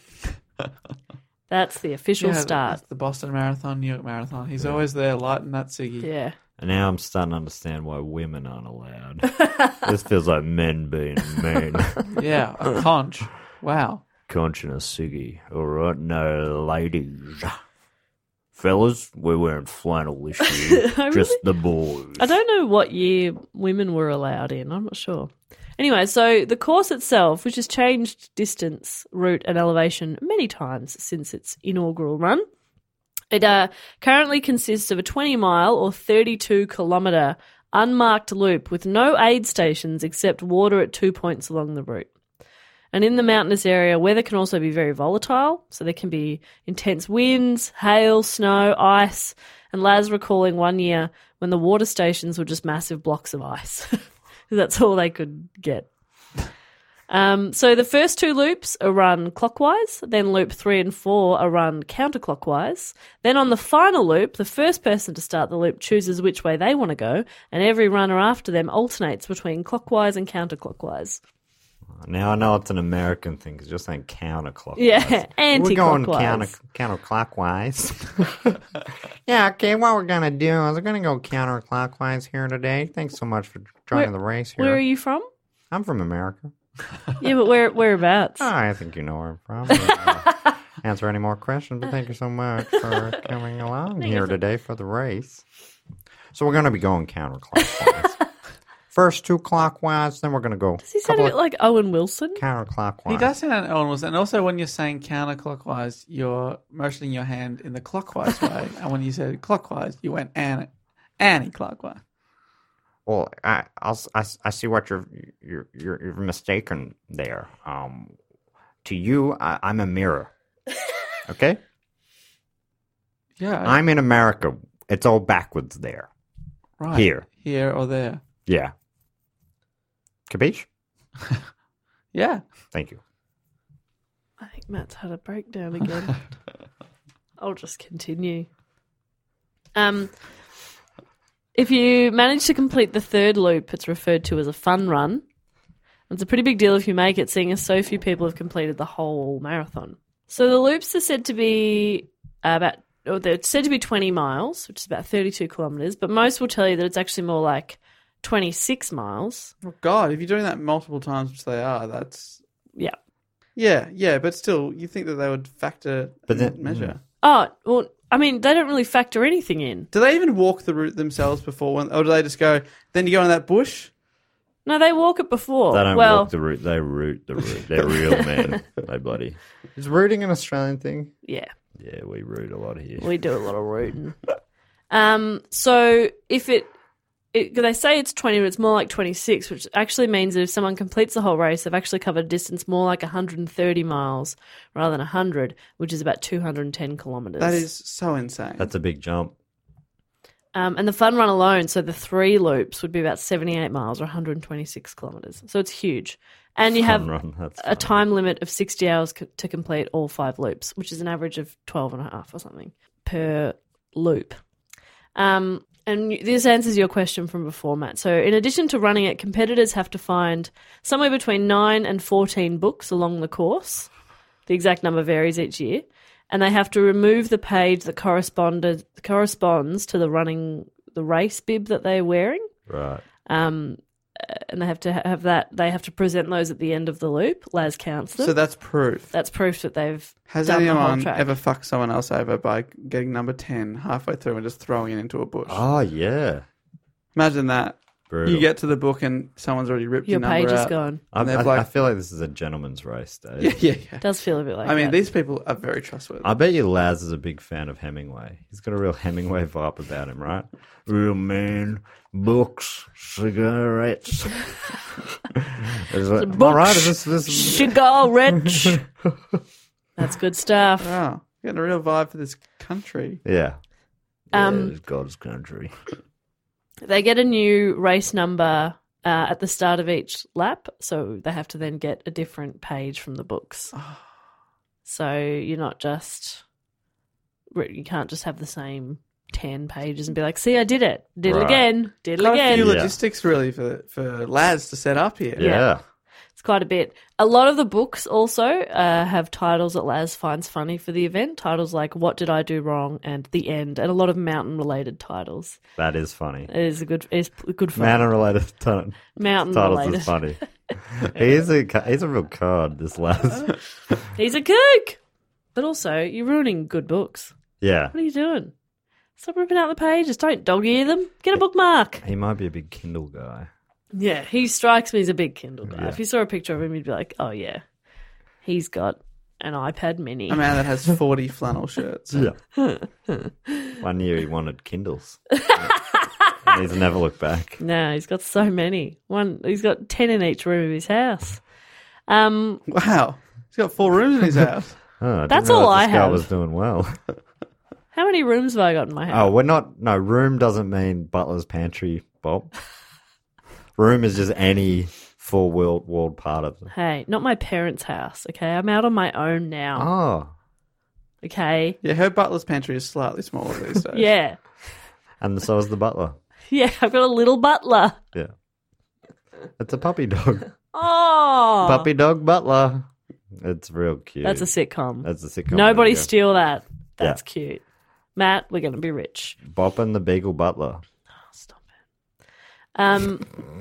That's the official Yeah, start. that's the Boston Marathon, New York Marathon. He's always there lighting that ciggy. Yeah. And now I'm starting to understand why women aren't allowed. This feels like men being men. Yeah, a conch. Wow. Conch and a ciggy. All right, no ladies. Fellas, we're wearing flannel this year. I Just really- the boys. I don't know what year women were allowed in. I'm not sure. Anyway, so the course itself, which has changed distance, route, and elevation many times since its inaugural run, it uh, currently consists of a twenty mile or thirty-two kilometre unmarked loop with no aid stations except water at two points along the route. And in the mountainous area, weather can also be very volatile. So there can be intense winds, hail, snow, ice. And Laz recalling one year when the water stations were just massive blocks of ice. That's all they could get. Um, so the first two loops are run clockwise. Then loop three and four are run counterclockwise. Then on the final loop, the first person to start the loop chooses which way they want to go. And every runner after them alternates between clockwise and counterclockwise. Now I know it's an American thing because you're saying counterclockwise. Yeah, We're going anti-clockwise. counter counterclockwise. Yeah, okay. What we're gonna do is we're gonna go counterclockwise here today. Thanks so much for joining Where- the race here. Where are you from? I'm from America. Yeah, but where whereabouts? Oh, I think you know where I'm from. I don't answer any more questions, but thank you so much for coming along here today for the race. So we're gonna be going counterclockwise. First two clockwise, then we're gonna go. Does he sound a couple bit like Owen Wilson? of counterclockwise. He does sound Owen Wilson. And also when you're saying counterclockwise, you're motioning your hand in the clockwise way. And when you said clockwise, you went an- anti-clockwise. Well, I, I'll, I, I see what you're you're you're, you're mistaken there. Um, to you, I, I'm a mirror. Okay, Yeah. I'm in America. It's all backwards there. right. Here, Here or there. yeah. Capiche? Yeah. Thank you. I think Matt's had a breakdown again. I'll just continue. Um, if you manage to complete the third loop, it's referred to as a fun run. It's a pretty big deal if you make it, seeing as so few people have completed the whole marathon. So the loops are said to be about, or they're said to be twenty miles, which is about thirty-two kilometres, but most will tell you that it's actually more like twenty-six miles. Oh, God, if you're doing that multiple times, which they are, that's... Yeah. Yeah, yeah, but still, you think that they would factor But then- and measure. Oh, well, I mean, they don't really factor anything in. Do they even walk the route themselves before, when, or do they just go, then you go in that bush? No, they walk it before. They don't well, walk the route. They root the route. They're real men. They bloody. Is rooting an Australian thing? yeah, Yeah, we root a lot here. we do a lot of rooting. Um, so if it, it, they say it's twenty, but it's more like twenty-six, which actually means that if someone completes the whole race, they've actually covered a distance more like one hundred thirty miles rather than one hundred, which is about two hundred ten kilometres. That is so insane. That's a big jump. Um, and the fun run alone, so the three loops would be about seventy-eight miles or one hundred twenty-six kilometres. So it's huge. And you Fun have run, that's a funny. time limit of sixty hours co- to complete all five loops, which is an average of twelve and a half or something per loop. Um, and this answers your question from before, Matt. So in addition to running it, competitors have to find somewhere between nine and fourteen books along the course. The exact number varies each year. And they have to remove the page that corresponded corresponds to the running the race bib that they're wearing. Right. Um, and they have to have that. They have to present those at the end of the loop. Laz counts them. So that's proof. That's proof that they've Has done the whole anyone track. ever fucked someone else over by getting number ten halfway through and just throwing it into a bush? Oh, yeah. Imagine that. Brutal. You get to the book and someone's already ripped Your your number page is out. gone. I, And they've I, like- I feel like this is a gentleman's race, Dave. Yeah, yeah, yeah. It does feel a bit like I mean, that. these people are very trustworthy. I bet you Laz is a big fan of Hemingway. He's got a real Hemingway vibe about him, right? Real man, books, cigarettes. Is it, am I right? Is this, this... Cigar rich. That's good stuff. Wow. Getting a real vibe for this country. Yeah. Um, yeah, it's God's country. They get a new race number uh, at the start of each lap, so they have to then get a different page from the books. So you're not just you can't just have the same ten pages and be like, "See, I did it, did it Right. again, did it Quite a again." few Yeah. logistics, really, for, for lads to set up here. Yeah. Yeah. It's quite a bit. A lot of the books also uh, have titles that Laz finds funny for the event. Titles like "What Did I Do Wrong" and "The End," and a lot of mountain-related titles. That is funny. It is a good, it's a good fun. Man-related ton- Mountain titles related. is funny. he's a ca- he's a real card, this Laz. He's a kook. But also, you're ruining good books. Yeah. What are you doing? Stop ripping out the pages. Don't dog ear them. Get a bookmark. He might be a big Kindle guy. Yeah, he strikes me as a big Kindle guy. Yeah. If you saw a picture of him, you'd be like, oh, yeah, he's got an iPad mini. A man that has forty flannel shirts. Yeah. One year he wanted Kindles. And he's never looked back. No, he's got so many. One, he's got ten in each room of his house. Um, Wow. He's got four rooms in his house. Oh, I didn't That's realise all I this guy have. was doing well. how many rooms have I got in my Oh, house? we're not. No, room doesn't mean butler's pantry, Bob. Room is just any full walled walled part of it. Hey, not my parents' house, okay? I'm out on my own now, Oh, okay? Yeah, her butler's pantry is slightly smaller these days. Yeah. and so is the butler. Yeah, I've got a little butler. Yeah, it's a puppy dog. Oh. Puppy dog butler. It's real cute. That's a sitcom. That's a sitcom. Nobody There you go. steal that. That's Yeah. cute. Matt, we're going to be rich. Bop and the Beagle Butler. Stop it. Um,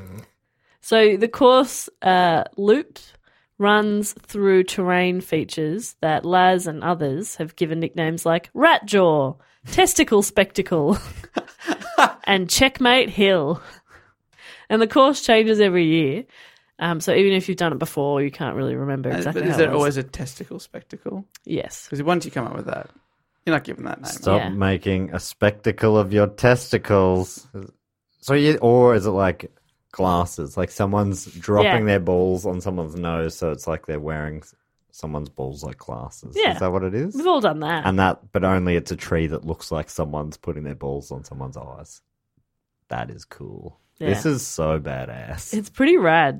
so the course uh, looped runs through terrain features that Laz and others have given nicknames like Rat Jaw, Testicle Spectacle, and Checkmate Hill. And the course changes every year. Um, so even if you've done it before, you can't really remember Uh, exactly but is how there it was. always a testicle spectacle? Yes. Because once you come up with that, you're not giving that name. Stop Yeah. making a spectacle of your testicles. So you, or is it like glasses? Like someone's dropping Yeah. their balls on someone's nose, so it's like they're wearing s- someone's balls like glasses. Yeah. Is that what it is? We've all done that. And that, but only it's a tree that looks like someone's putting their balls on someone's eyes. That is cool. Yeah. This is so badass. It's pretty rad.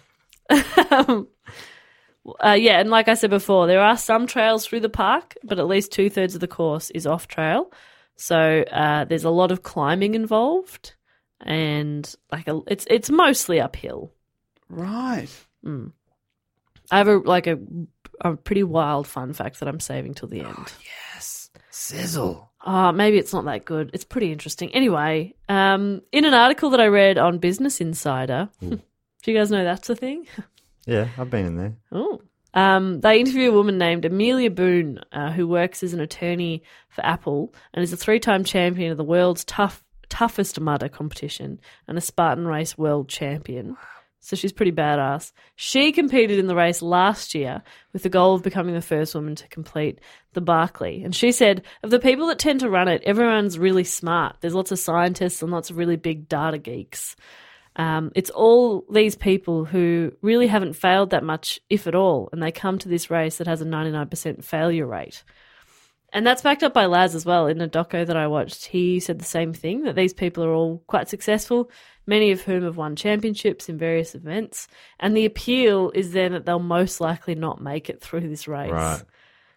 um, uh, yeah, and like I said before, there are some trails through the park, but at least two thirds of the course is off trail. So uh, there's a lot of climbing involved, and like a, it's it's mostly uphill. Right. Mm. I have a like a a pretty wild fun fact that I'm saving till the end. Yes. Sizzle. Oh, maybe it's not that good. It's pretty interesting. Anyway, um, in an article that I read on Business Insider, do you guys know that's a thing? Yeah, I've been in there. Oh. Um, they interview a woman named Amelia Boone, uh, who works as an attorney for Apple and is a three-time champion of the world's tough, toughest mudder competition and a Spartan race world champion. So she's pretty badass. She competed in the race last year with the goal of becoming the first woman to complete the Barclay. And she said, of the people that tend to run it, everyone's really smart. There's lots of scientists and lots of really big data geeks. Um, it's all these people who really haven't failed that much, if at all, and they come to this race that has a ninety-nine percent failure rate. And that's backed up by Laz as well. In a doco that I watched, he said the same thing, that these people are all quite successful, many of whom have won championships in various events. And the appeal is then that they'll most likely not make it through this race. Right.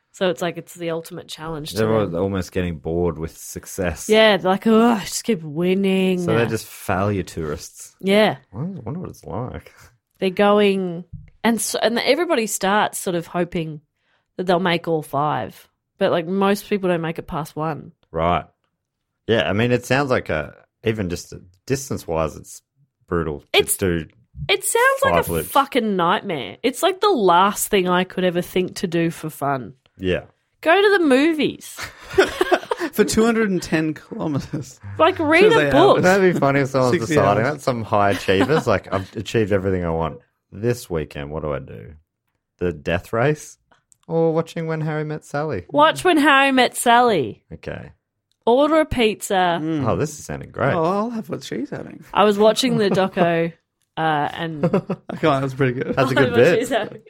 So it's like it's the ultimate challenge. To They're all- them. almost getting bored with success. Yeah, they're like, oh, I just keep winning. So they're just failure tourists. Yeah. I wonder what it's like. They're going, and so, and everybody starts sort of hoping that they'll make all five, but like most people don't make it past one. Right. Yeah, I mean, it sounds like a, even just distance-wise, it's brutal to It's- do. It sounds like Five a loops. fucking nightmare. It's like the last thing I could ever think to do for fun. Yeah. Go to the movies. For two hundred ten kilometres. Like read Says a they book. Wouldn't that be funny if someone's sixty deciding hours. that? Some high achievers, like, I've achieved everything I want. This weekend, what do I do? The death race? Or watching When Harry Met Sally? Watch When Harry Met Sally. Okay. Order a pizza. Oh, this is sounding great. Oh, I'll have what she's having. I was watching the doco uh, and Okay, that was pretty good. That's a good what bit. she's having.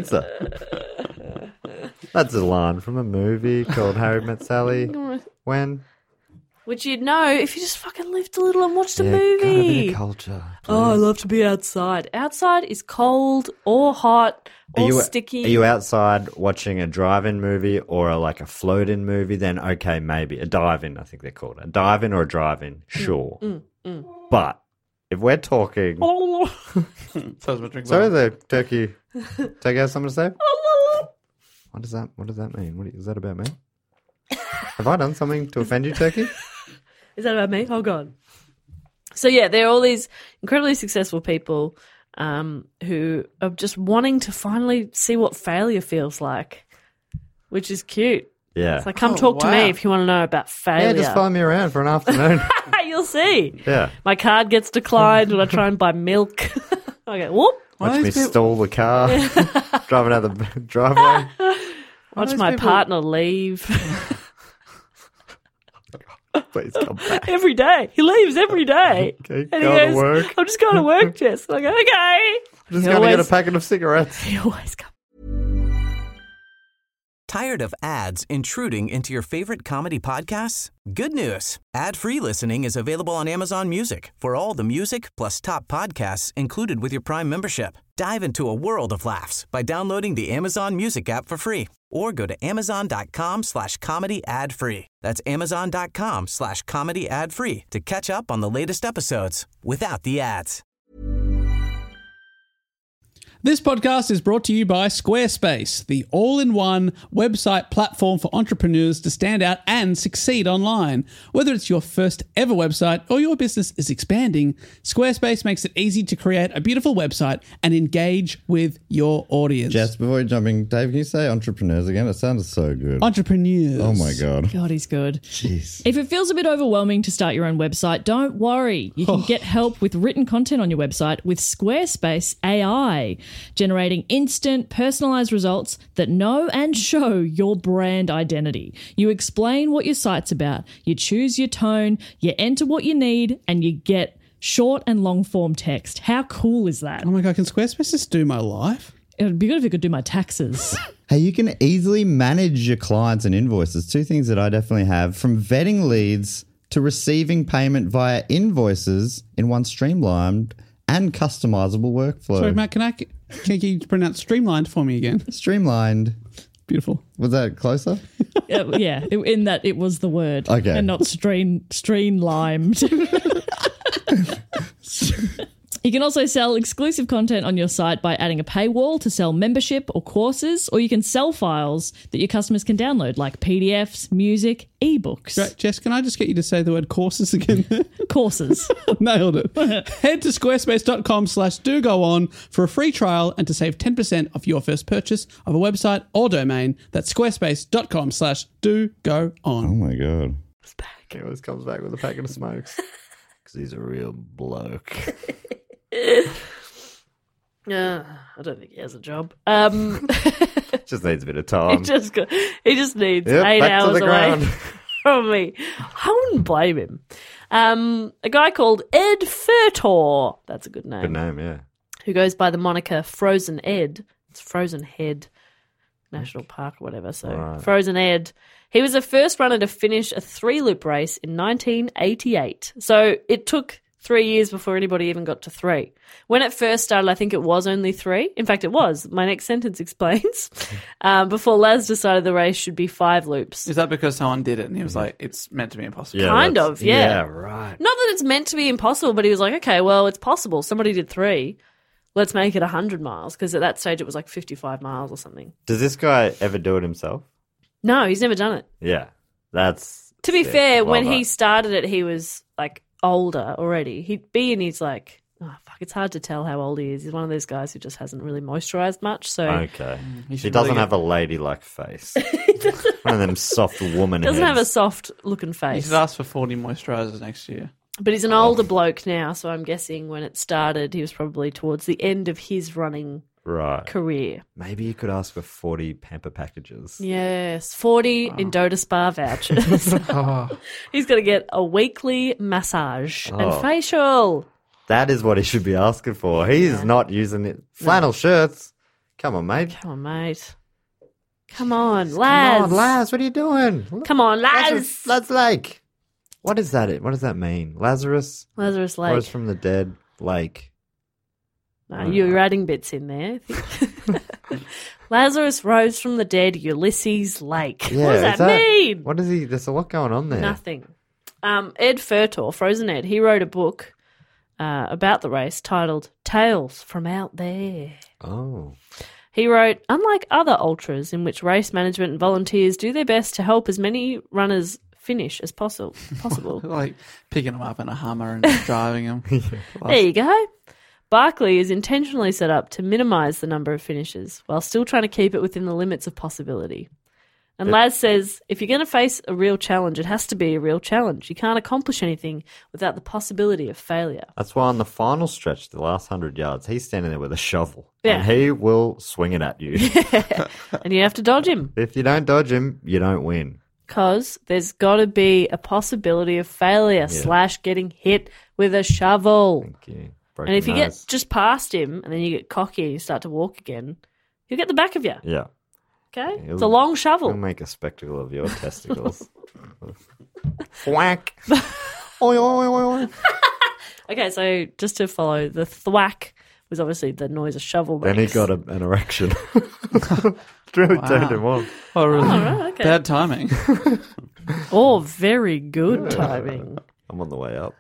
Pizza. That's a line from a movie called Harry Met Sally. When? Which you'd know if you just fucking lived a little and watched a Yeah, got a bit movie. of culture. Oh, I please. love to be outside. Outside is cold or hot or Are you, sticky. Are you outside watching a drive-in movie or a, like a float-in movie? Then okay, maybe a dive-in. I think they're called a dive-in or a drive-in. Sure, mm, but if we're talking, So I was drink sorry, water. the turkey, turkey has something to say. What does that? What does that mean? What is that about me? Have I done something to offend you, turkey? Is that about me? Oh, God. So, yeah, there are all these incredibly successful people um, who are just wanting to finally see what failure feels like, which is cute. Yeah. It's like, come Oh, talk to wow. me if you want to know about failure. Yeah, just follow me around for an afternoon. You'll see. Yeah. My card gets declined when I try and buy milk. Okay, whoop. Watch me these people- stall the car, driving out the driveway. Watch those my people- partner leave. Please come back. Every day. He leaves every day. Okay, And he go to goes, work. I'm just going to work, Jess. And I go, okay. Just He going to get a always- packet of cigarettes. He always comes. Tired of ads intruding into your favorite comedy podcasts? Good news. Ad-free listening is available on Amazon Music for all the music plus top podcasts included with your Prime membership. Dive into a world of laughs by downloading the Amazon Music app for free or go to amazon.com slash comedy ad free. That's amazon.com slash comedy ad free to catch up on the latest episodes without the ads. This podcast is brought to you by Squarespace, the all-in-one website platform for entrepreneurs to stand out and succeed online. Whether it's your first ever website or your business is expanding, Squarespace makes it easy to create a beautiful website and engage with your audience. Jess, before you jumping, Dave, can you say entrepreneurs again? It sounded so good. Entrepreneurs. Oh my God. God, he's good. Jeez. If it feels a bit overwhelming to start your own website, don't worry. You can get help with written content on your website with Squarespace A I, generating instant, personalized results that know and show your brand identity. You explain what your site's about, you choose your tone, you enter what you need, and you get short and long form text. How cool is that? Oh my God, can Squarespace just do my life? It would be good if it could do my taxes. Hey, you can easily manage your clients and invoices. Two things that I definitely have, from vetting leads to receiving payment via invoices in one streamlined and customizable workflow. Sorry, Matt, can I can you pronounce streamlined for me again? Streamlined. Beautiful. Was that closer? Uh, yeah, it- in that it was the word. Okay. And not stream, stream-limed. You can also sell exclusive content on your site by adding a paywall to sell membership or courses, or you can sell files that your customers can download, like P D Fs, music, ebooks. Great. Jess, can I just get you to say the word courses again? Courses. Nailed it. Head to squarespace.com slash do go on for a free trial and to save ten percent off your first purchase of a website or domain. That's squarespace.com slash do go on. Oh my God. He always comes back with a packet of smokes. Because he's a real bloke. Uh, I don't think he has a job. Um, Just needs a bit of he time. just got, he just needs Yep, eight back to hours the away ground. from me. I wouldn't blame him. Um, a guy called Ed Furtor, that's a good name, Good name, yeah. who goes by the moniker Frozen Ed. It's Frozen Head National Park or whatever. So Right. Frozen Ed. He was the first runner to finish a three-loop race in nineteen eighty-eight. So it took three years before anybody even got to three. When it first started, I think it was only three. In fact, it was. My next sentence explains. um, before Laz decided the race should be five loops. Is that because someone did it and he was like, it's meant to be impossible? Yeah, kind of, yeah. Yeah, right. Not that it's meant to be impossible, but he was like, okay, well, it's possible. Somebody did three. Let's make it one hundred miles, because at that stage it was like fifty-five miles or something. Does this guy ever do it himself? No, he's never done it. Yeah, that's... To be sick. fair, Love when that. he started it, he was like older already. He'd be in his like, oh, fuck, it's hard to tell how old he is. He's one of those guys who just hasn't really moisturised much. So Okay. he He should doesn't really have a ladylike face. One of them soft woman doesn't heads. have a soft looking You face. should ask for forty moisturisers next year. But he's an older bloke now, so I'm guessing when it started, he was probably towards the end of his running Right. career. Maybe you could ask for forty pamper packages. Yes, forty Oh. Indota Spa vouchers. He's going to get a weekly massage Oh. and facial. That is what he should be asking for. He's not using it. Flannel shirts. Come on, mate. Come on, mate. Come on, Laz. Come on, Laz. What are you doing? Come on, Laz. Lazarus, Laz Lake. What is that? What does that mean? Lazarus? Lazarus Lake. Rose from the dead lake. No, you're adding bits in there. I think. Lazarus rose from the dead, Ulysses Lake. Yeah, what does is that, that- mean? What is he? There's a lot going on there. Nothing. Um, Ed Furtor, Frozen Ed, he wrote a book uh, about the race titled Tales from Out There. Oh. He wrote, unlike other ultras in which race management and volunteers do their best to help as many runners finish as possible. possible. Like picking them up in a Hummer and driving them. There you go. Barclay is intentionally set up to minimise the number of finishes while still trying to keep it within the limits of possibility. And Laz says, if you're going to face a real challenge, it has to be a real challenge. You can't accomplish anything without the possibility of failure. That's why on the final stretch, the last hundred yards, he's standing there with a shovel. Yeah. And he will swing it at you. And you have to dodge him. If you don't dodge him, you don't win. Because there's got to be a possibility of failure slash getting hit with a shovel. Thank you. And if you Broken get just past him and then you get cocky and you start to walk again, he'll get the back of you. Yeah. Okay? He'll- It's a long shovel. He'll make a spectacle of your testicles. Whack. Oi, oi, oi, oi. Okay, so just to follow, the thwack was obviously the noise a shovel makes. Then he got a, an erection. It really Wow. turned him on. Oh, really? Oh, right, okay. Bad timing. Oh, very good timing. I'm on the way up.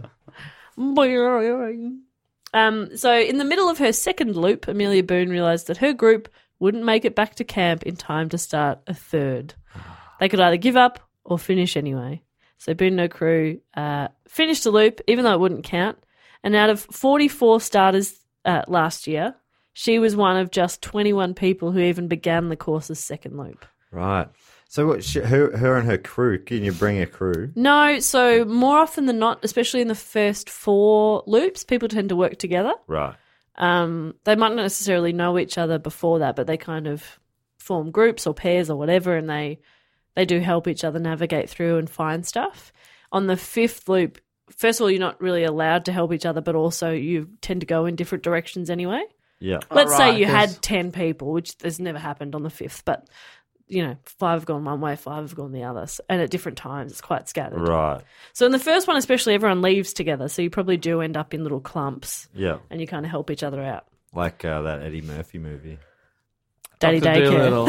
Um, so in the middle of her second loop, Amelia Boone realised that her group wouldn't make it back to camp in time to start a third. They could either give up or finish anyway. So Boone and her crew uh, finished the loop, even though it wouldn't count. And out of forty-four starters uh, last year, she was one of just twenty-one people who even began the course's second loop. Right. So what, she, her, her and her crew, can you bring a crew? No, so more often than not, especially in the first four loops, people tend to work together. Right. Um, they might not necessarily know each other before that, but they kind of form groups or pairs or whatever, and they they do help each other navigate through and find stuff. On the fifth loop, first of all, you're not really allowed to help each other, but also you tend to go in different directions anyway. Yeah. Let's Oh, say right, you there's- had ten people, which has never happened on the fifth, but you know, five have gone one way, five have gone the other, so- and at different times. It's quite scattered. Right. So in the first one, especially, everyone leaves together, so you probably do end up in little clumps, Yeah. and you kind of help each other out. Like uh, that Eddie Murphy movie. Daddy Doctor daycare. Dolittle.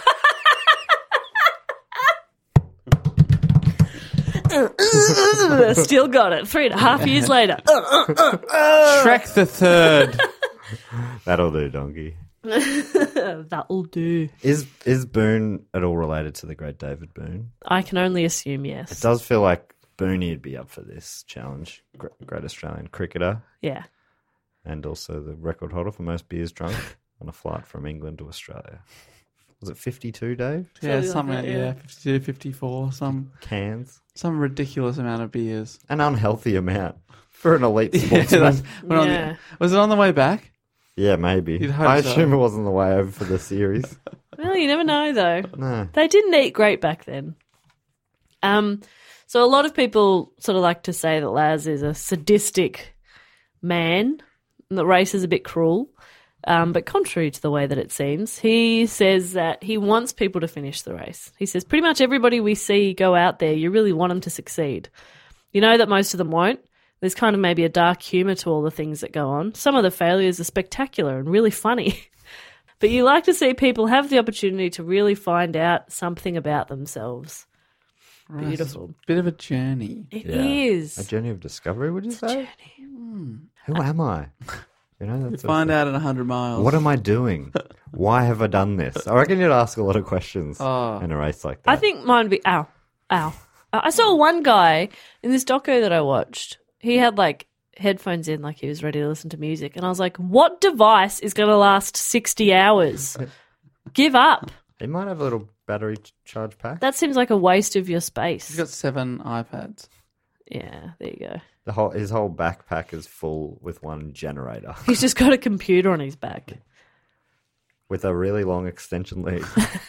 Still got it. Three and a half years later. Shrek the Third. That'll do, donkey. That'll do. Is is Boone at all related to the great David Boone? I can only assume yes. It does feel like Booney'd be up for this challenge. Great, great Australian cricketer Yeah. and also the record holder for most beers drunk on a flight from England to Australia. Was it fifty-two, Dave? Yeah, Something like something, that, yeah. yeah. fifty-two, fifty-four, some Cans. some ridiculous amount of beers. An unhealthy amount for an elite Yeah, sportsman. that's- we're on the- Yeah. was it on the way back? Yeah, maybe. You'd hope I so. assume it wasn't the way over for the series. Well, you never know, though. No. They didn't eat great back then. Um, so a lot of people sort of like to say that Laz is a sadistic man and that race is a bit cruel. Um, but contrary to the way that it seems, he says that he wants people to finish the race. He says pretty much everybody we see go out there, you really want them to succeed. You know that most of them won't. There's kind of maybe a dark humour to all the things that go on. Some of the failures are spectacular and really funny. But you like to see people have the opportunity to really find out something about themselves. Right, Beautiful. it's a bit of a journey. It is. A journey of discovery, would you It's say? a journey. Hmm. Who am I? You know, You that's find also- out in a hundred miles. What am I doing? Why have I done this? I reckon you'd ask a lot of questions Oh. in a race like that. I think mine would be, ow, ow. Uh, I saw one guy in this doco that I watched. He had like headphones in, like he was ready to listen to music. And I was like, what device is going to last sixty hours? Give up. He might have a little battery ch- charge pack. That seems like a waste of your space. He's got seven iPads. Yeah, there you go. The whole his whole backpack is full with one generator He's just got a computer on his back. with a really long extension lead.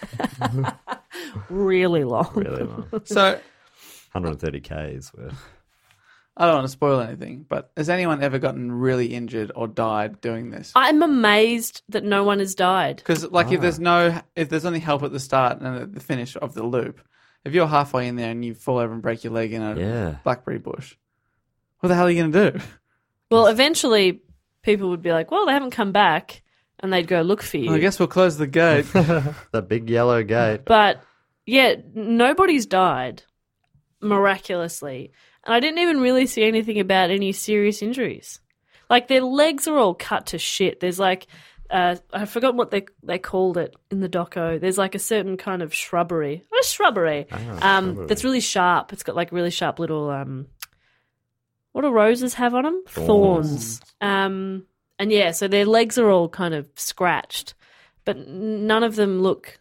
Really long. Really long. So one hundred thirty Ks worth. I don't want to spoil anything, but has anyone ever gotten really injured or died doing this? I'm amazed that no one has died. Because like if there's no, if there's only help at the start and at the finish of the loop, if you're halfway in there and you fall over and break your leg in a Yeah. blackberry bush, what the hell are you going to do? Well, eventually people would be like, well, they haven't come back, and they'd go look for you. Well, I guess we'll close the gate. The big yellow gate. But, yeah, nobody's died, miraculously. And I didn't even really see anything about any serious injuries. Like, their legs are all cut to shit. There's like, uh, I forgot what they they called it in the doco. There's like a certain kind of shrubbery. A shrubbery. Ah, um, shrubbery. That's really sharp. It's got like really sharp little, um, what do roses have on them? Thorns. Thorns. Um, and yeah, so their legs are all kind of scratched. But n- none of them look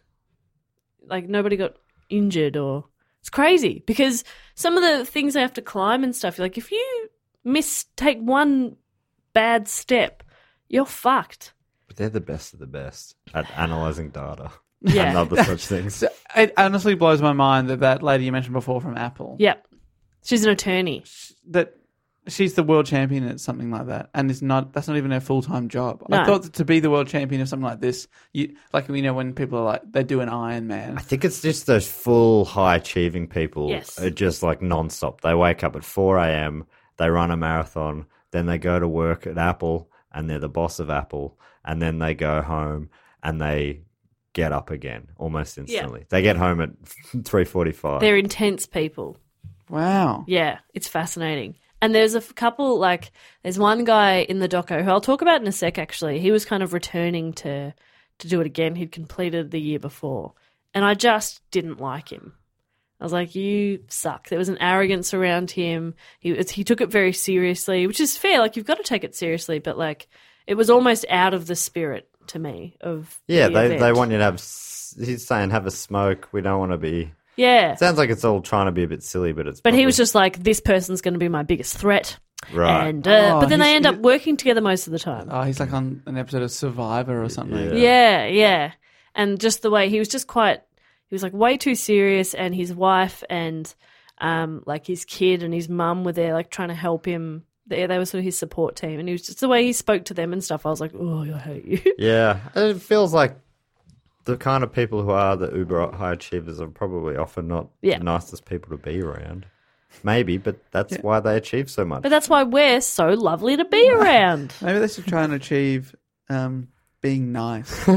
like nobody got injured or... It's crazy because some of the things they have to climb and stuff, like if you miss, take one bad step, you're fucked. But they're the best of the best at analysing data Yeah. and other such things. So it honestly blows my mind that that lady you mentioned before from Apple, Yep. She's an attorney. that she's the world champion at something like that, and it's not. That's not even her full time job. No. I thought that to be the world champion of something like this, you like you know when people are like they do an Ironman. I think it's just those full high achieving people Yes. are just like non-stop. They wake up at four a.m., they run a marathon, then they go to work at Apple and they're the boss of Apple, and then they go home and they get up again almost instantly. They get home at three forty-five. They're intense people. Wow. Yeah, it's fascinating. And there's a f- couple, like, there's one guy in the doco who I'll talk about in a sec, actually. He was kind of returning to, to do it again. He'd completed the year before. And I just didn't like him. I was like, you suck. There was an arrogance around him. He it's- he took it very seriously, which is fair. Like, you've got to take it seriously. But, like, it was almost out of the spirit to me of Yeah, the they, event. they want you to have, s- he's saying have a smoke. We don't want to be, Yeah. it sounds like it's all trying to be a bit silly, but it's But he probably- was just like, this person's going to be my biggest threat. Right. And uh, Oh, but then they he's- end up working together most of the time. Oh, he's like on an episode of Survivor or something. Yeah, yeah. And just the way he was just quite, he was like way too serious, and his wife and um like his kid and his mum were there like trying to help him. They, they were sort of his support team, and he was just the way he spoke to them and stuff. I was like, oh, I hate you. Yeah, it feels like the kind of people who are the uber high achievers are probably often not Yeah. the nicest people to be around. Maybe, but that's why they achieve so much. But that's why we're so lovely to be around. Maybe they should try and achieve um, being nice.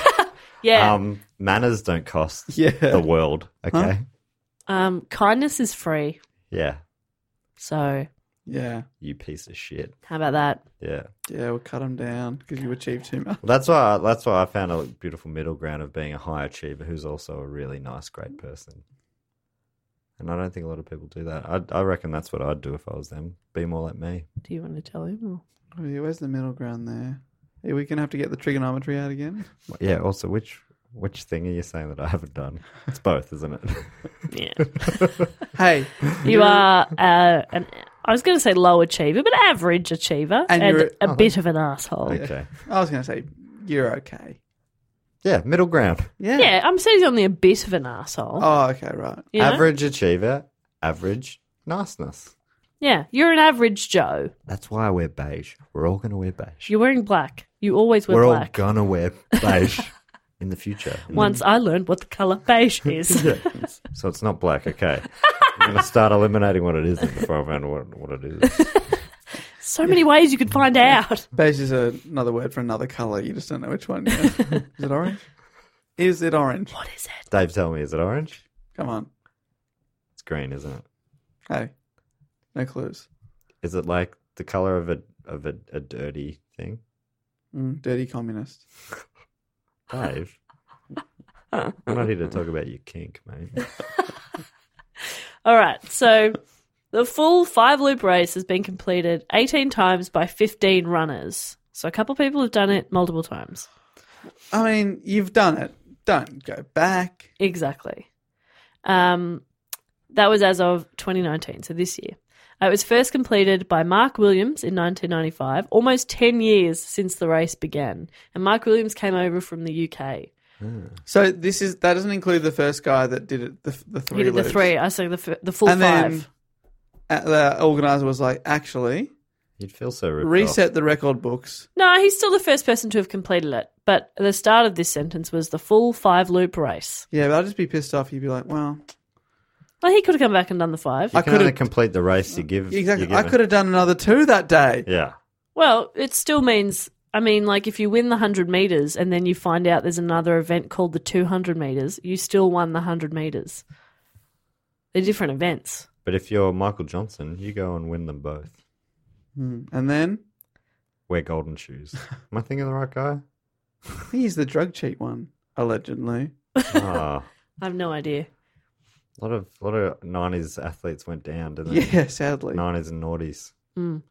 Yeah. Um, manners don't cost Yeah. the world, okay? Um, kindness is free. Yeah, So Yeah. you piece of shit. how about that? Yeah. Yeah, we'll cut them down because you achieved too much. Well, that's why that's why I found a beautiful middle ground of being a high achiever who's also a really nice, great person. And I don't think a lot of people do that. I, I reckon that's what I'd do if I was them. Be more like me. Do you want to tell him? Or? Oh, yeah, where's the middle ground there? Are we going to have to get the trigonometry out again? Yeah. Also, which which thing are you saying that I haven't done? It's both, isn't it? Yeah. Hey. You are, uh, an, I was going to say low achiever, but average achiever, And and, you're- a oh, bit of an asshole. Okay. I was going to say, you're okay. Yeah, middle ground. Yeah. Yeah, I'm saying he's only a bit of an asshole. Oh, okay, right. You know? Average achiever, average niceness. Yeah, you're an average Joe. That's why I wear beige. We're all going to wear beige. You're wearing black. You always wear We're all black. going to wear beige in the future. Once I learned what the colour beige is. Yeah. So it's not black, okay. I'm going to start eliminating what it is before I find what, what it is. So many ways you could find out. Beige is a, another word for another colour. You just don't know which one. Is it orange? Is it orange? What is it? Dave, tell me, is it orange? Come on. It's green, isn't it? Hey, no clues. Is it like the colour of a of a, a dirty thing? Mm, dirty communist. Dave, I'm not here to talk about your kink, mate. All right, so the full five-loop race has been completed eighteen times by fifteen runners. So a couple of people have done it multiple times. I mean, you've done it. Don't go back. Exactly. Um, that was as of twenty nineteen, so this year. Uh, it was first completed by Mark Williams in nineteen ninety-five, almost ten years since the race began. And Mark Williams came over from the U K. So this is that doesn't include the first guy that did it, the, the three He did the loops. three. I say the f- the full and five. then uh, the organizer was like, actually, You'd feel so ripped reset off. the record books. No, he's still the first person to have completed it. But the start of this sentence was the full five-loop race. Yeah, but I'd just be pissed off. You'd be like, well, Well, he could have come back and done the five. You I can only could've- complete the race you give. exactly. you I give could have done another two that day. Yeah. Well, it still means, I mean, like if you win the one hundred metres and then you find out there's another event called the two hundred metres, you still won the one hundred metres. They're different events. But if you're Michael Johnson, you go and win them both. Hmm. And then Wear golden shoes. Am I thinking of the right guy? he's the drug cheat one, allegedly. Ah, I have no idea. a lot of a lot of nineties athletes went down, didn't they? Yeah, sadly. nineties and noughties. Mm.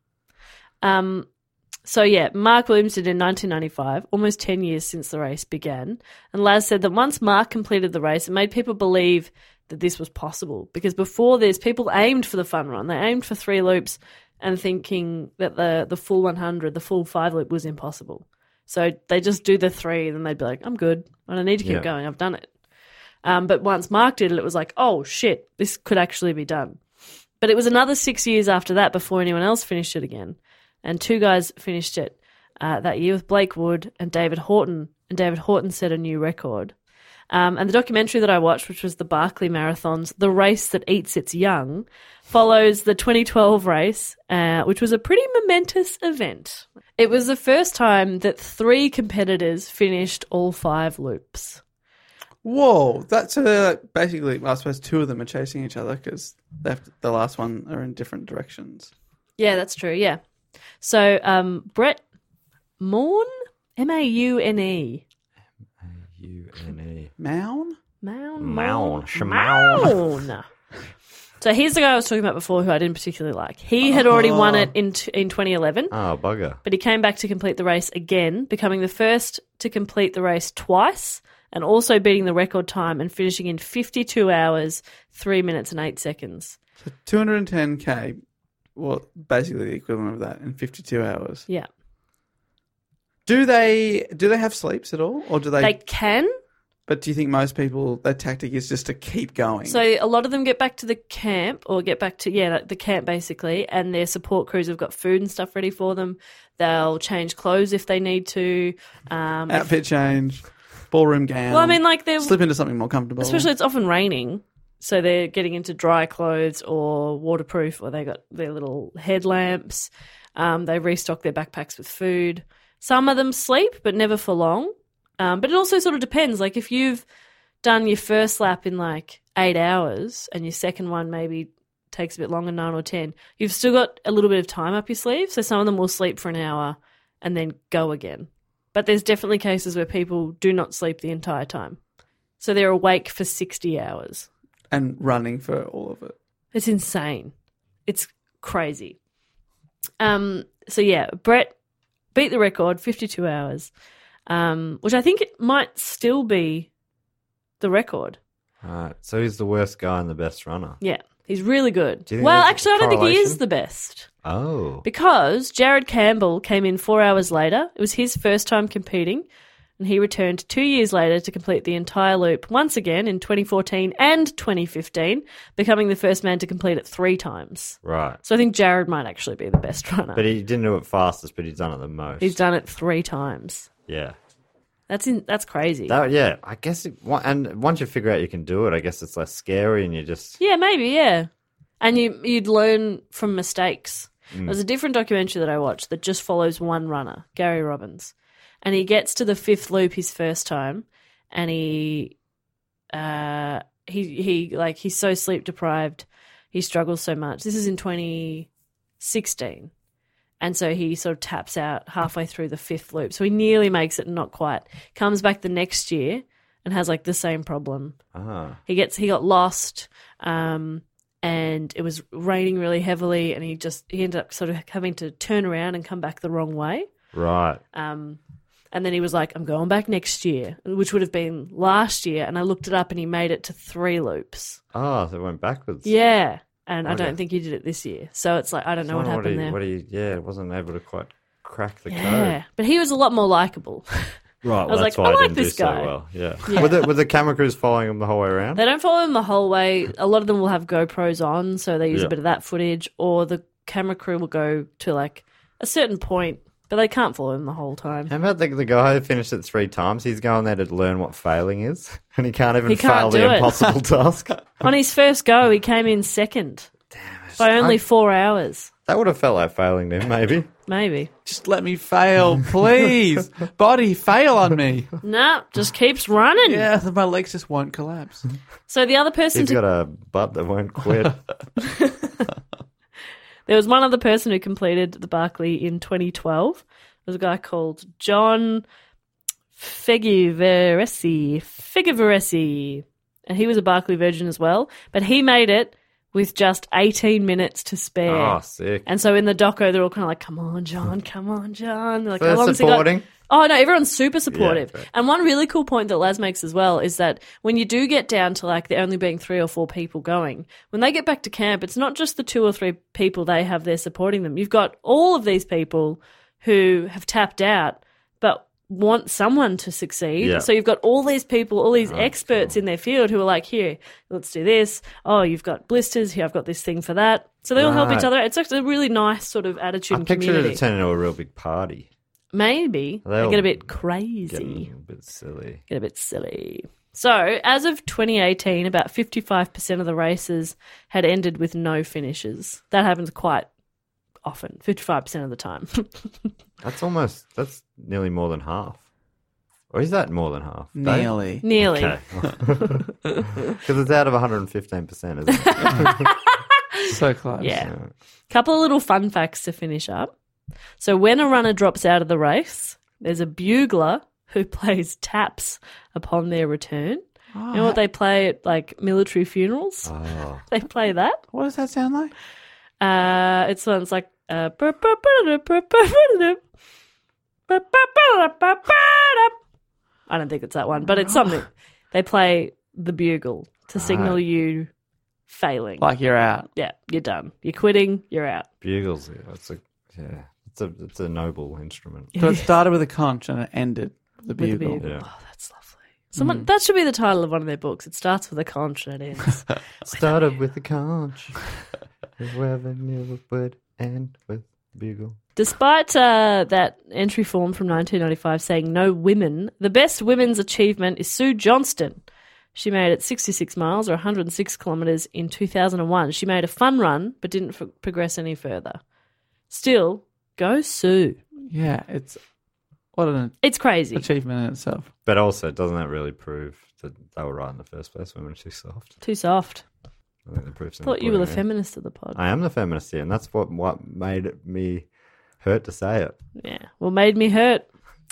Um, so, yeah, Mark Williams did in nineteen ninety-five, almost ten years since the race began. And Laz said that once Mark completed the race, it made people believe that this was possible. Because before this, people aimed for the fun run. They aimed for three loops and thinking that the, the full one hundred, the full five loop was impossible. So they just do the three and then they'd be like, I'm good. I don't need to keep Yeah. going. I've done it. Um, but once Mark did it, it was like, oh, shit, this could actually be done. But it was another six years after that before anyone else finished it again. And two guys finished it uh, that year with Blake Wood and David Horton. And David Horton set a new record. Um, and the documentary that I watched, which was the Barkley Marathons, The Race That Eats Its Young, follows the twenty twelve race, uh, which was a pretty momentous event. It was the first time that three competitors finished all five loops. Whoa, that's uh, basically, well, I suppose two of them are chasing each other because the last one are in different directions. Yeah, that's true, yeah. So um, Brett Maune, M A U N E. U N E. Maun? Maun? Maun. Maun. So here's the guy I was talking about before who I didn't particularly like. He had already won it in t- in twenty eleven. Oh, bugger. But he came back to complete the race again, becoming the first to complete the race twice and also beating the record time and finishing in fifty-two hours, three minutes and eight seconds. So two hundred ten K, well, basically the equivalent of that in fifty-two hours. Yeah. Do they do they have sleeps at all, or do they? They can. But do you think most people, their tactic is just to keep going? So a lot of them get back to the camp or get back to, yeah, the camp basically, and their support crews have got food and stuff ready for them. They'll change clothes if they need to. Um, Outfit change, ballroom gown. Well, I mean, like they're... Slip into something more comfortable. Especially it's often raining, so they're getting into dry clothes or waterproof, or they got their little headlamps. Um, they restock their backpacks with food. Some of them sleep, but never for long. Um, but it also sort of depends. Like if you've done your first lap in like eight hours and your second one maybe takes a bit longer, nine or ten, you've still got a little bit of time up your sleeve. So some of them will sleep for an hour and then go again. But there's definitely cases where people do not sleep the entire time. So they're awake for sixty hours. And running for all of it. It's insane. It's crazy. Um. So yeah, Brett beat the record, fifty-two hours. Um, which I think it might still be the record. Right. So he's the worst guy and the best runner. Yeah, he's really good. Do you think Well, there's a actually, I don't think he is correlation? the best. Oh. Because Jared Campbell came in four hours later. It was his first time competing, and he returned two years later to complete the entire loop once again in twenty fourteen and twenty fifteen, becoming the first man to complete it three times. Right. So I think Jared might actually be the best runner. But he didn't do it fastest, but he's done it the most. He's done it three times. Yeah. That's in, that's crazy. That, yeah, I guess, it, and once you figure out you can do it, I guess it's less scary and you just... Yeah, maybe, yeah. And you, you'd learn from mistakes. Mm. There's a different documentary that I watched that just follows one runner, Gary Robbins, and he gets to the fifth loop his first time, and he, uh, he he like he's so sleep deprived, he struggles so much. This is in twenty sixteen. And so he sort of taps out halfway through the fifth loop. So he nearly makes it, not quite. Comes back the next year and has like the same problem. Ah. He gets he got lost, um, and it was raining really heavily, and he just he ended up sort of having to turn around and come back the wrong way. Right. Um, and then he was like, "I'm going back next year," which would have been last year. And I looked it up, and he made it to three loops. Oh, so it went backwards. Yeah. And Okay. I don't think he did it this year. So it's like, I don't know So what happened he, there. What he, yeah, wasn't able to quite crack the Yeah. code. But he was a lot more likable. Right, I was that's like, why I I like didn't this do guy. so well. Yeah. Yeah. Were, the, were the camera crews following him the whole way around? They don't follow him the whole way. A lot of them will have GoPros on, so they use Yeah. a bit of that footage, or the camera crew will go to like a certain point, but they can't follow him the whole time. How about the, the guy who finished it three times? He's going there to learn what failing is, and he can't even He can't fail do the it. impossible task. On his first go, he came in second. By only I- four hours. That would have felt like failing to him, maybe. Maybe. Just let me fail, please. Body, fail on me. No, just keeps running. Yeah, my legs just won't collapse. So the other person He's to got a butt that won't quit. There was one other person who completed the Barclay in twenty twelve. There was a guy called John Figivaresi. Figivaresi. And he was a Barclay virgin as well. But he made it with just eighteen minutes to spare. Oh, sick. And so in the doco, they're all kind of like, come on, John, come on, John. They're like, They're how long's he got? supporting? Oh, no, everyone's super supportive. Yeah, right. And one really cool point that Laz makes as well is that when you do get down to like there only being three or four people going, when they get back to camp, it's not just the two or three people they have there supporting them. You've got all of these people who have tapped out but want someone to succeed. Yeah. So you've got all these people, all these experts in their field who are like, here, let's do this. Oh, you've got blisters. Here, I've got this thing for that. So they all help each Right. other. It's actually a really nice sort of attitude I and pictured community. it turning into a real big party. Maybe. They They all get a bit Getting crazy. a bit silly. Get a bit silly. So, as of twenty eighteen, about fifty-five percent of the races had ended with no finishes. That happens quite often, fifty-five percent of the time. That's almost, that's nearly more than half. Or is that more than half? Dave? Nearly. Nearly. Because it's out of one hundred fifteen percent, isn't it? So close. Yeah. Couple of little fun facts to finish up. So when a runner drops out of the race, there's a bugler who plays taps upon their return. You know what they play at like military funerals? Oh. They play that. What does that sound like? Uh, it's one's like uh, I don't think it's that one, but it's something. They play the bugle to signal Right. you failing. Like you're out. Yeah, you're done. You're quitting. You're out. Bugles, yeah, it's a, yeah, it's a, it's a noble instrument. So it started with a conch and it ended with a With the bugle. bugle. Yeah. Oh, that's lovely. Someone that should be the title of one of their books. It starts with a conch and it ends. Started with a conch. Whoever knew it would end with bugle. Despite uh, that entry form from nineteen ninety-five saying no women, the best women's achievement is Sue Johnston. She made it sixty-six miles or one hundred six kilometres in two thousand one. She made a fun run but didn't f- progress any further. Still, go Sue. Yeah, it's what an It's crazy. achievement in itself. But also, doesn't that really prove that they were right in the first place? Women are too soft. Too soft. I think the proof's in Thought the you were the pudding, yeah. feminist of the pod. I am the feminist here, and that's what, what made it me hurt to say it. Yeah. Well, made me hurt.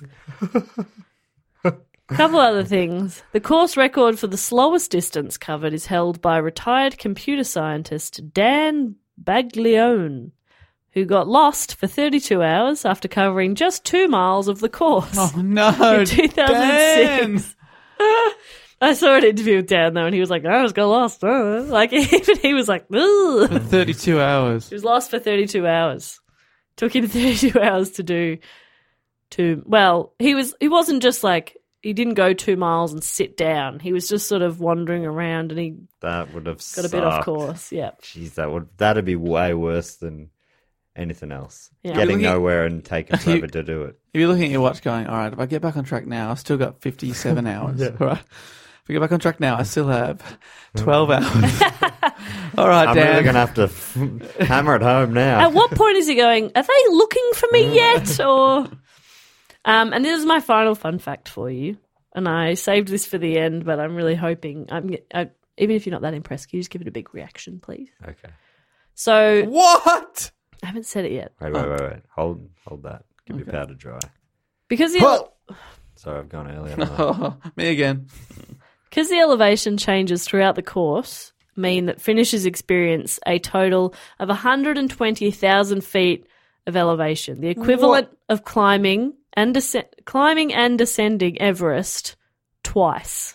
Couple other things. The course record for the slowest distance covered is held by retired computer scientist Dan Baglione, who got lost for thirty-two hours after covering just two miles of the course. Oh no, in two thousand six. I saw an interview with Dan though, and he was like, "I just got lost." Uh. Like even he was like, "Ugh." For thirty-two hours. He was lost for thirty-two hours. Took him thirty-two hours to do. To well, he was. He wasn't just like he didn't go two miles and sit down. He was just sort of wandering around, and he That would have got a bit off sucked. course. Yeah. Jeez, that would that'd be way worse than anything else. Yeah. Getting You're looking- nowhere and taking forever to do it. If you're looking at your watch going, all right, if I get back on track now, I've still got fifty-seven hours. Yeah. Right? we get back on track now, I still have twelve hours. All right, I'm Dan. really going to have to f- hammer it home now. At what point is he going, are they looking for me yet? Or, um, and this is my final fun fact for you. And I saved this for the end, but I'm really hoping, I'm, I, even if you're not that impressed, can you just give it a big reaction, please? Okay. So. What? I haven't said it yet. Wait, wait, wait, wait. Hold, hold that. Give me powder dry. Because the, ele- Sorry, I've gone earlier. Me again. Because the elevation changes throughout the course mean that finishers experience a total of one hundred twenty thousand feet of elevation, the equivalent what? of climbing and descend- climbing and descending Everest twice.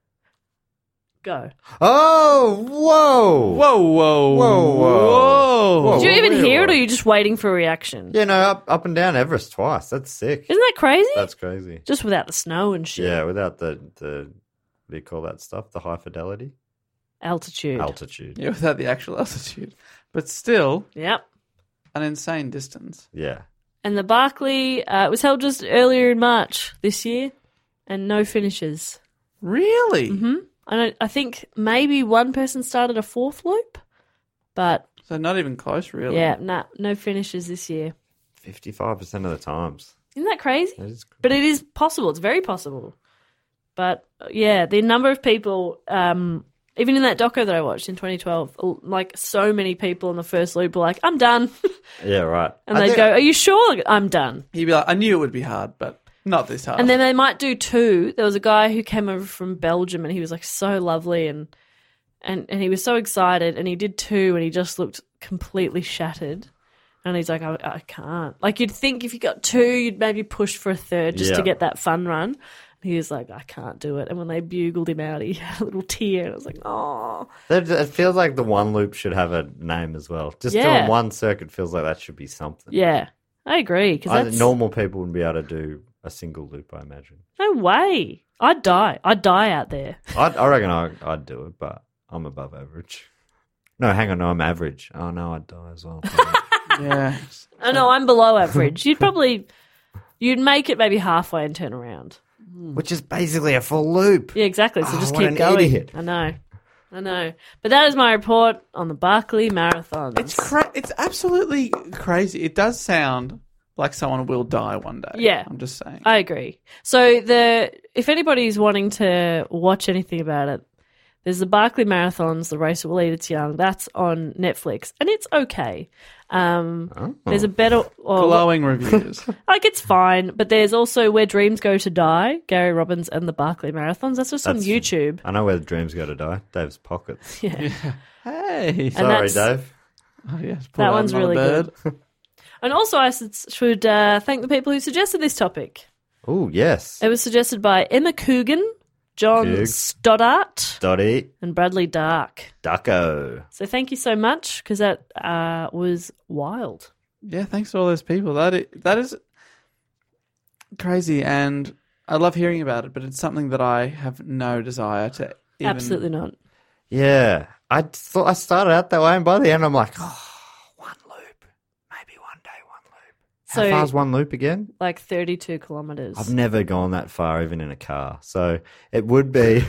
Go. Oh, whoa. Whoa, whoa. Whoa, whoa. Whoa. Did you even whoa, hear whoa. it, or are you just waiting for a reaction? Yeah, no, up, up and down Everest twice. That's sick. Isn't that crazy? That's crazy. Just without the snow and shit. Yeah, without the, the, what do you call that stuff? The high fidelity? Altitude. Altitude. Yeah, without the actual altitude. But still, Yep. an insane distance. Yeah. And the Barclay uh, was held just earlier in March this year, and no finishes. Really? Mm-hmm. I don't, I think maybe one person started a fourth loop, but So not even close, really. yeah, nah, no finishes this year. fifty-five percent of the times. Isn't that crazy? That is But it is possible. It's very possible. But uh, yeah, the number of people, um, even in that doco that I watched in twenty twelve, l- like so many people in the first loop were like, "I'm done," Yeah, right. and I they'd think- go, "Are you sure I'm done?" He'd be like, I knew it would be hard, but not this hard. And then they might do two. There was a guy who came over from Belgium, and he was like so lovely, and and and he was so excited, and he did two, and he just looked completely shattered. And he's like, I, I can't. Like, you'd think if you got two, you'd maybe push for a third just to Yeah. get that fun run. He was like, I can't do it. And when they bugled him out, he had a little tear, and I was like, oh. That- It feels like the one loop should have a name as well. Just Yeah. doing one circuit feels like that should be something. Yeah, I agree. Because I, that's normal people wouldn't be able to do a single loop, I imagine. no way. I'd die. I'd die out there. I'd, I reckon I, I'd do it, but I'm above average. No, hang on, no, I'm average. Oh, no, I'd die as well. yeah. Oh, no, I'm below average. You'd probably, you'd make it maybe halfway and turn around. Which is basically a full loop. Yeah, exactly. So Oh, just what keep an going. idiot. I know. I know. But that is my report on the Barclay Marathon. It's cra- It's absolutely crazy. It does sound like someone will die one day. Yeah. I'm just saying. I agree. So the if anybody's wanting to watch anything about it, there's the Barclay Marathons, The Race That Will Eat Its Young. That's on Netflix, and it's okay. Um, Oh. There's a better... Well, Glowing reviews. like, it's fine, but there's also Where Dreams Go to Die, Gary Robbins and the Barclay Marathons. That's just That's- on YouTube. I know where the dreams go to die. Dave's pockets. Yeah. Hey. Sorry, that's- Dave. Oh, yes. That one's Pull out really another good. bird. And also, I should, should uh, thank the people who suggested this topic. Oh, yes. It was suggested by Emma Coogan, John Coog. Stoddart, Dotty. and Bradley Dark. Ducko. So thank you so much, because that uh, was wild. Yeah, thanks to all those people. That is, that is crazy, and I love hearing about it, but it's something that I have no desire to even... Absolutely not. Yeah. I thought I started out that way, and by the end, I'm like, oh, one loop. Maybe one day, one loop. How So- far's one loop again? Like thirty-two kilometres. I've never gone that far, even in a car. So it would be,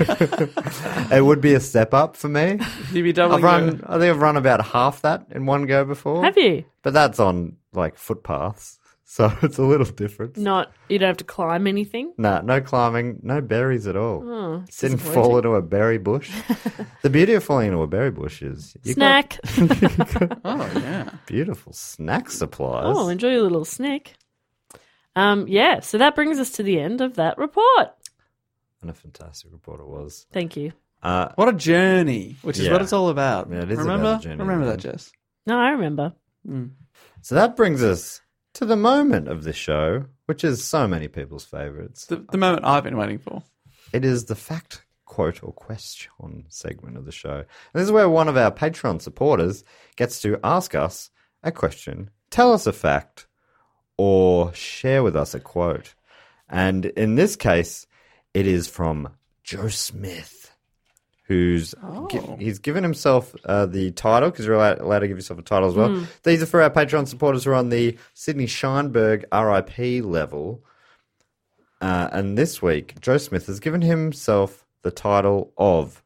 it would be a step up for me. You'd be I've doubling run, your- I think I've run about half that in one go before. Have you? But that's on like footpaths, so it's a little different. Not, you don't have to climb anything? Nah, no climbing, no berries at all. Oh, it's Didn't disappointing. fall into a berry bush. The beauty of falling into a berry bush is you Snack. got Oh, yeah. beautiful snack supplies. Oh, enjoy your little snack. Um, yeah, so that brings us to the end of that report. And a fantastic report it was. Thank you. Uh, What a journey, which is Yeah. what it's all about. Yeah, it is Remember? about the journey, Remember man. that, Jess. No, I remember. So that brings us to the moment of the show, which is so many people's favourites. The, the moment I've been waiting for. It is the fact, quote, or question segment of the show. And this is where one of our Patreon supporters gets to ask us a question, tell us a fact, or share with us a quote. And in this case, it is from Joe Smith, who's gi- he's given himself uh, the title, because you're allowed, allowed to give yourself a title as well. These are for our Patreon supporters who are on the Sydney Scheinberg R I P level. Uh, and this week, Joe Smith has given himself the title of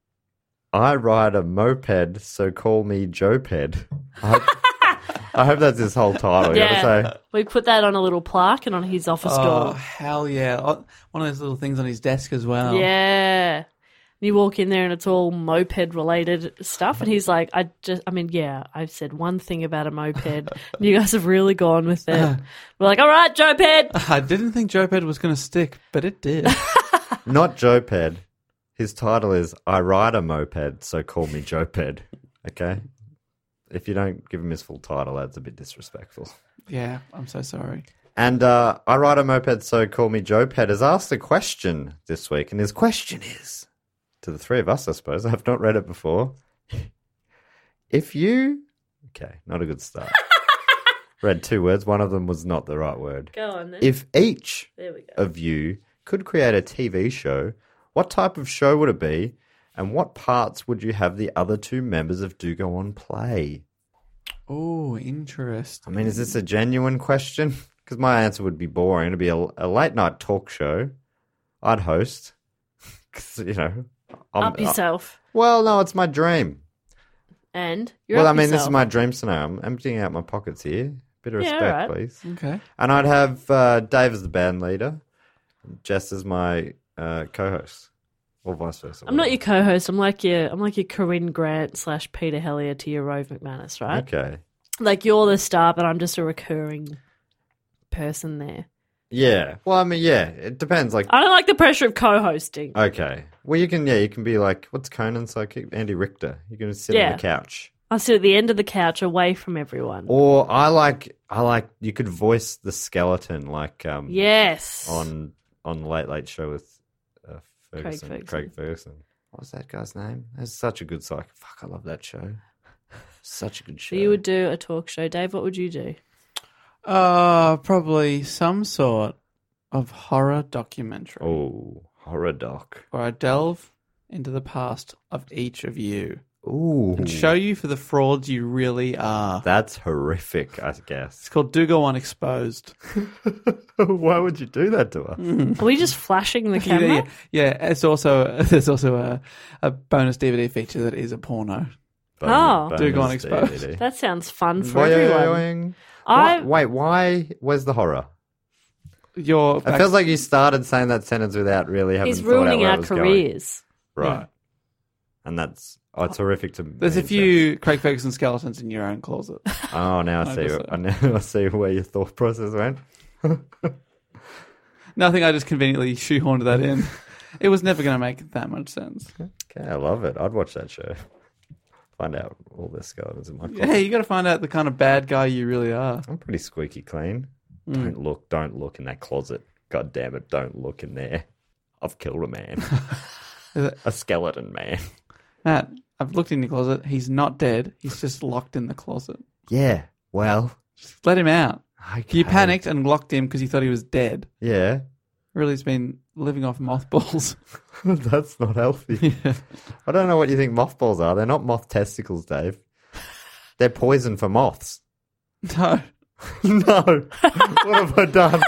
I Ride a Moped, So Call Me Joped. I hope, I hope that's his whole title. You Yeah. gotta say, We put that on a little plaque and on his office Oh, door. hell yeah. Oh, one of those little things on his desk as well. Yeah. You walk in there and it's all moped related stuff. And he's like, I just, I mean, yeah, I've said one thing about a moped. And you guys have really gone with it. We're like, all right, Joped. I didn't think Joped was going to stick, but it did. not Joped. His title is I Ride a Moped, So Call Me Joped. Okay? If you don't give him his full title, that's a bit disrespectful. Yeah, I'm so sorry. And uh, I Ride a Moped, So Call Me Joped has asked a question this week. And his question is, to the three of us, I suppose. I have not read it before. If you... Okay, not a good start. Read two words. One of them was not the right word. Go on then. If each There we go. of you could create a T V show, what type of show would it be? And what parts would you have the other two members of Do Go On play? Oh, interesting. I mean, is this a genuine question? Because my answer would be boring. It'd be a, a late night talk show. I'd host. Because, you know... I'm, Up yourself. I, well, no, it's my dream. And you're Well, up I mean, this is yourself. my dream scenario. I'm emptying out my pockets here. Bit of Yeah, respect, alright. please. Okay. And I'd have uh, Dave as the band leader, Jess as my uh, co-host, or vice versa. I'm not your co-host. I'm like your, I'm like your Corinne Grant slash Peter Hellier to your Rove McManus, right? Okay. Like you're the star, but I'm just a recurring person there. Yeah. Well, I mean, yeah. It depends. Like, I don't like the pressure of co-hosting. okay. Well, you can. Yeah, you can be like, what's Conan's sidekick? Andy Richter. You can sit Yeah. on the couch. I'll sit at the end of the couch, away from everyone. Or I like. I like. You could voice the skeleton, like um. Yes. On on the Late Late Show with uh, Ferguson, Ferguson. Craig Ferguson. What was that guy's name? That's such a good psych. Fuck, I love that show. Such a good show. So you would do a talk show, Dave. What would you do? Uh, probably some sort of horror documentary. Oh, horror doc. Where I delve into the past of each of you. Ooh. And show you for the frauds you really are. That's horrific, I guess. It's called Do Go On Exposed. Why would you do that to us? Are we just flashing the camera? Yeah, yeah, yeah. It's also there's also a, a bonus D V D feature that is a porno. Oh. Do Go On Bonus Exposed. D V D. That sounds fun for Boing, everyone. boing. I Why, wait, why? Where's the horror? Your It feels like you started saying that sentence without really having he's thought out ruining where it our was going. careers. Right. And that's, oh, it's horrific to There's me, a few Craig Ferguson skeletons in your own closet. Oh, now I I see. guess I now I see where your thought process went. Nothing, I just conveniently shoehorned that in. It was never going to make that much sense. Okay, I love it. I'd watch that show. Find out all the skeletons in my closet. Yeah, you got to find out the kind of bad guy you really are. I'm pretty squeaky clean. Mm. Don't look. Don't look in that closet. God damn it! Don't look in there. I've killed a man. A skeleton man. Matt, I've looked in your closet. He's not dead. He's just locked in the closet. Yeah. Well. Just let him out. Okay. You panicked and locked him because you thought he was dead. Yeah. Really, he's been living off mothballs. That's not healthy. Yeah. I don't know what you think mothballs are. They're not moth testicles, Dave. They're poison for moths. No. No. What have I done?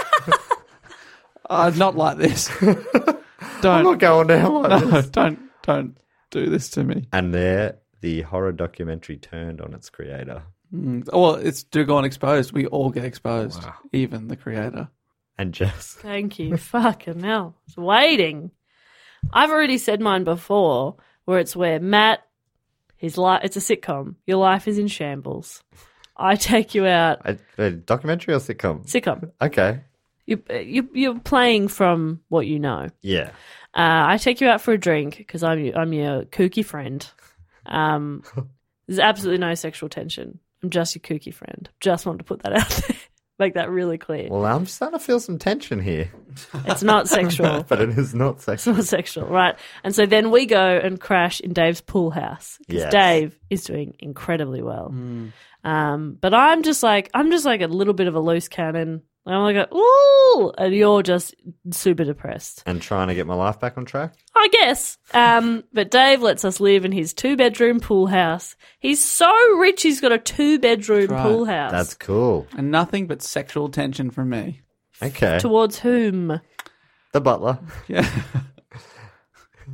Uh, not like this. Don't. I'm not going down like no, this. don't, don't do this to me. And there, the horror documentary turned on its creator. Mm. Well, it's Do Go On Exposed. We all get exposed, Wow. even the creator. And Jess. Thank you. Fucking hell. It's waiting. I've already said mine before, where it's where Matt, his life, it's a sitcom. Your life is in shambles. I take you out. A, a documentary or sitcom? Sitcom. Okay. You, you, you're playing from what you know. Yeah. Uh, I take you out for a drink because I'm, your- I'm your kooky friend. Um, there's absolutely no sexual tension. I'm just your kooky friend. Just want to put that out there. Make that really clear. Well, I'm starting to feel some tension here. It's not sexual. But it is not It's sexual. not sexual, right? And so then we go and crash in Dave's pool house because Yes. Dave is doing incredibly well. Um, but I'm just like I'm just like a little bit of a loose cannon. I'm like, a, ooh, and you're just super depressed. And trying to get my life back on track? I guess. Um, but Dave lets us live in his two-bedroom pool house. He's so rich, he's got a two-bedroom That's right. pool house. That's cool. And nothing but sexual tension from me. Okay. Towards whom? The butler. Yeah.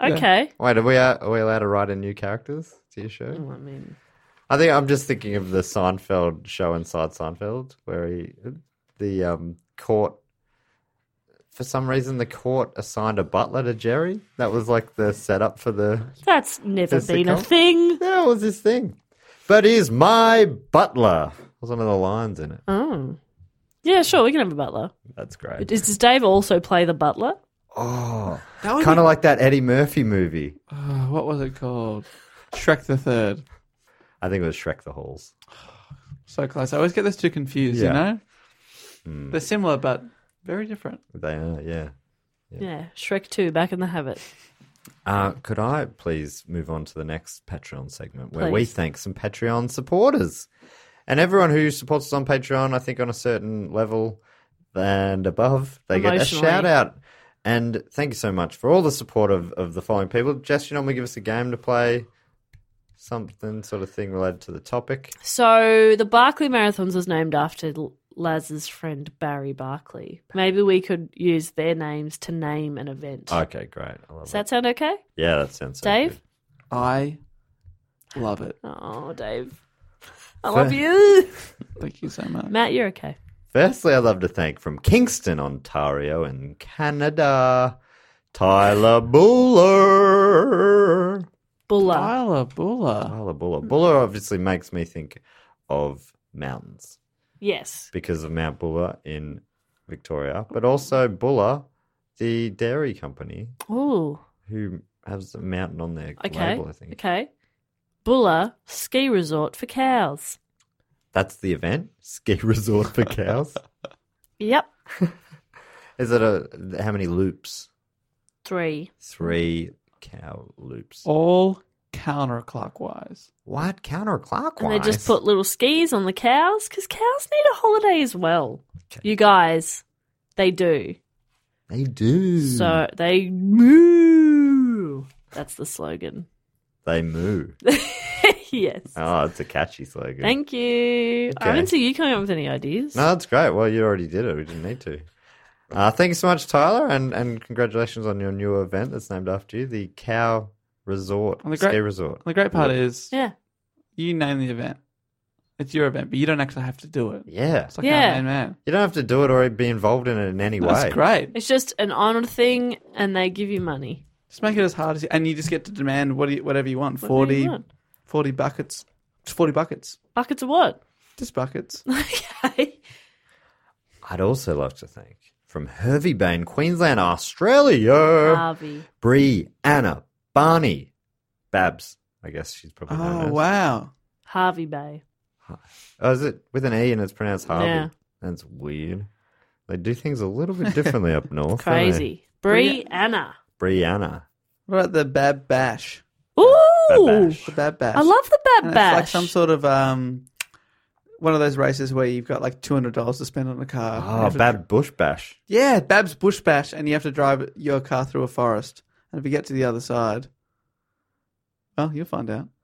Okay. Wait, are we uh, are we allowed to write in new characters to your show? Oh, I mean, I think I'm just thinking of the Seinfeld show inside Seinfeld, where he the um, court. For some reason, the court assigned a butler to Jerry. That was like the setup for the. that's never the been a sitcom. thing. Yeah, it was this thing. But he's my butler. Was one of the lines in it. Oh. Yeah, sure, we can have a butler. That's great. Does does Dave also play the butler? Oh, That would kind of be- like that Eddie Murphy movie. Oh, what was it called? Shrek the Third. I think it was Shrek the Halls. So close. I always get those two confused, Yeah. you know? Hmm. They're similar, but very different. They are, yeah. Yeah, Shrek two, back in the habit. Uh, could I please move on to the next Patreon segment where we Please. thank some Patreon supporters? And everyone who supports us on Patreon, I think on a certain level and above, they get a Emotionally. shout out. And thank you so much for all the support of, of the following people. Jess, you normally give us a game to play, something sort of thing related to the topic. So the Barclay Marathons was named after L- Laz's friend Barry Barclay. Maybe we could use their names to name an event. Okay, great. I love Does it. that sound okay? Yeah, that sounds so Dave? good. I love it. Oh, Dave. I love you. Thank you so much. Matt, you're okay. Firstly, I'd love to thank from Kingston, Ontario in Canada, Tyler Buller. Buller. Tyler Buller. Tyler Buller. Buller obviously makes me think of mountains Yes. because of Mount Buller in Victoria, but also Buller, the dairy company, Ooh. who has a mountain on their Okay. label, I think. Okay. Buller ski resort for cows. That's the event? Ski resort for cows? Yep. Is it a, how many loops? Three. Three cow loops. All counterclockwise. What? Counterclockwise? And they just put little skis on the cows because cows need a holiday as well. You guys, they do. They do. So they moo. That's the slogan. They moo. Yes. Oh, it's a catchy slogan. Thank you. I Okay. haven't seen you coming up with any ideas. No, that's great. Well, you already did it. We didn't need to. Uh, thank you so much, Tyler, and, and congratulations on your new event that's named after you, the Cow Resort, And the Ski great, Resort. The great part is, Yeah. you name the event. It's your event, but you don't actually have to do it. Yeah. It's like Yeah. our main man. You don't have to do it or be involved in it in any way. That's great. It's just an honor thing, and they give you money. Just make it as hard as you, and you just get to demand what do you, whatever you want. Whatever forty, you want. forty buckets. Just forty buckets. Buckets of what? Just buckets. Okay. I'd also like to thank, from Hervey Bay in Queensland, Australia, Harvey. Bree, Anna, Barney, Babs, I guess she's probably known Oh, as. wow. Harvey Bay. Oh, is it with an E and it's pronounced Harvey? Yeah. That's weird. They do things a little bit differently up north. don't they? Crazy. Brie Anna. Brianna. What about the Bab Bash? Ooh. Bash. The Bab Bash. I love the Bab And Bash. It's like some sort of um, one of those races where you've got like two hundred dollars to spend on a car. You Oh, have to- Bab Bush Bash. Yeah, Bab's Bush Bash, and you have to drive your car through a forest. And if you get to the other side, well, you'll find out.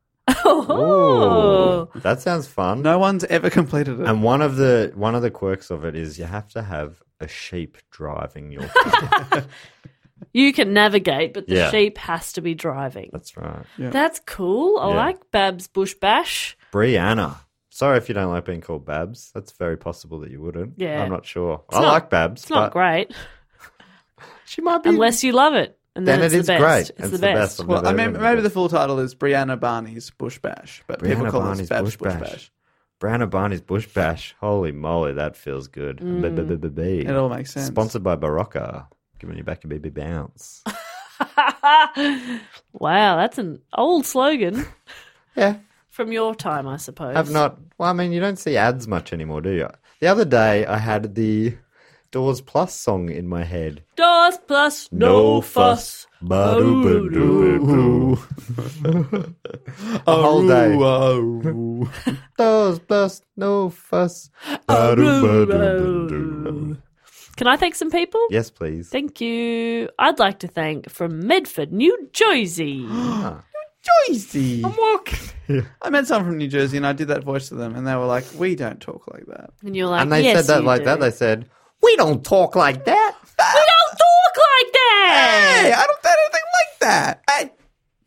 Oh. Ooh, that sounds fun. No one's ever completed it. And one of the one of the quirks of it is you have to have a sheep driving your car. You can navigate, but the Yeah. sheep has to be driving. That's right. Yeah. That's cool. I Yeah. like Bab's Bush Bash. Brianna. Sorry if you don't like being called Babs. That's very possible that you wouldn't. Yeah. I'm not sure. It's I not- like Babs. It's not but great. She might be. Unless you love it. And then, Then it's it is the best. great. It's, It's the the best. best. I've Well, I never mean, heard of maybe it. the full title is Brianna Barney's Bush Bash, but people Brianna call Barney's it Bab's Bush Bush Bash. Bash. Brianna Barney's Bush Bash. Holy moly, that feels good. B-b-b-b-b. It all makes sense. Sponsored by Barocca. Giving you back a baby bounce. Wow, that's an old slogan. Yeah. From your time, I suppose. Have not. Well, I mean, you don't see ads much anymore, do you? The other day, I had the Doors Plus song in my head. Doors plus no, fuss. Ba-do-ba-do-ba-do. A whole day. Doors Plus, no fuss. Ba-do-ba-do-ba-do. Can I thank some people? Yes, please. Thank you. I'd like to thank from Medford, New Jersey. Jersey. I'm walking. I met someone from New Jersey, and I did that voice to them, and they were like, "We don't talk like that." And you're like, And they yes, said that you like do. that. They said, we don't talk like that. We don't talk like that. Hey, I don't say anything like that.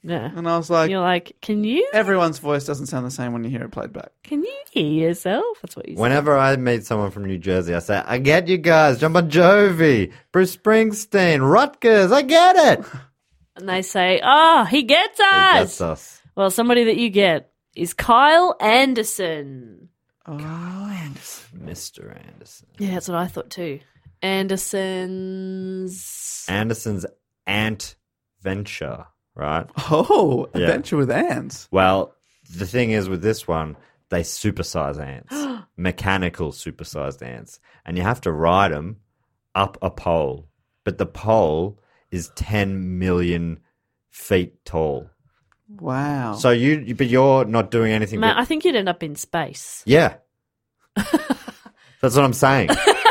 Yeah. And I was like, You're like, can you everyone's voice doesn't sound the same when you hear it played back. can you hear yourself? That's what you said. Whenever I meet someone from New Jersey, I say, I get you guys. John Bon Jovi, Bruce Springsteen, Rutgers. I get it. And they say, oh, he gets us. He gets us. Well, somebody that you get is Kyle Anderson. Oh, Anderson. Mister Anderson. Yeah, that's what I thought too. Anderson's... Anderson's Ant Venture, right? Oh, Yeah. Adventure with Ants. Well, the thing is with this one, they supersize ants, mechanical supersized ants, and you have to ride them up a pole. But the pole is ten million feet tall. Wow. So you, but you're not doing anything. Matt, but, I think you'd end up in space. yeah, that's what I'm saying.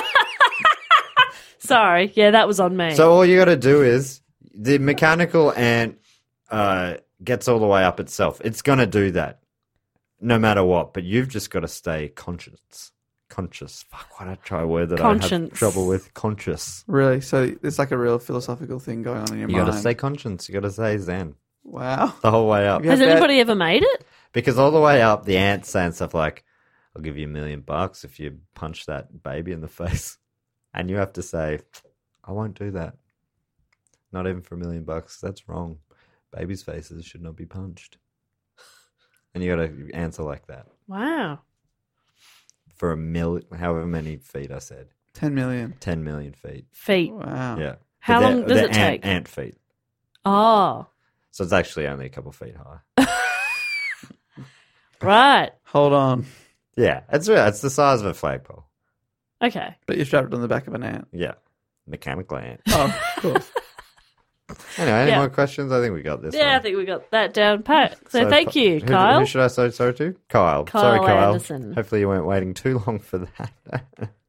Sorry. Yeah, that was on me. So all you got to do is the mechanical ant uh, gets all the way up itself. It's going to do that no matter what, but you've just got to stay conscious. Conscious. Fuck, why did I try a word that I have Conscience. trouble with? Conscious. Really? So it's like a real philosophical thing going on in your You mind. got to stay conscious. You got to stay zen Wow. the whole way up. Yeah. Has that- anybody ever made it? Because all the way up, the ant's saying stuff like, I'll give you a million bucks if you punch that baby in the face. And you have to say, I won't do that. Not even for a million bucks. That's wrong. Babies' faces should not be punched. And you got to answer like that. Wow. For a mil, however many feet I said. ten million. ten million feet. Feet. Wow. Yeah. How But long they're- does they're it ant, take? Ant feet. Oh, So it's actually only a couple feet high. right. Hold on. Yeah. It's real. It's the size of a flagpole. Okay. But you're strapped on the back of an ant. Yeah. Mechanical ant. Oh, of course. Anyway, any Yeah. more questions? I think we got this Yeah, I one. think we got that down pat. So, thank you, who, Kyle. Who should I say sorry to? Kyle. Kyle sorry, Kyle. Anderson. Hopefully you weren't waiting too long for that.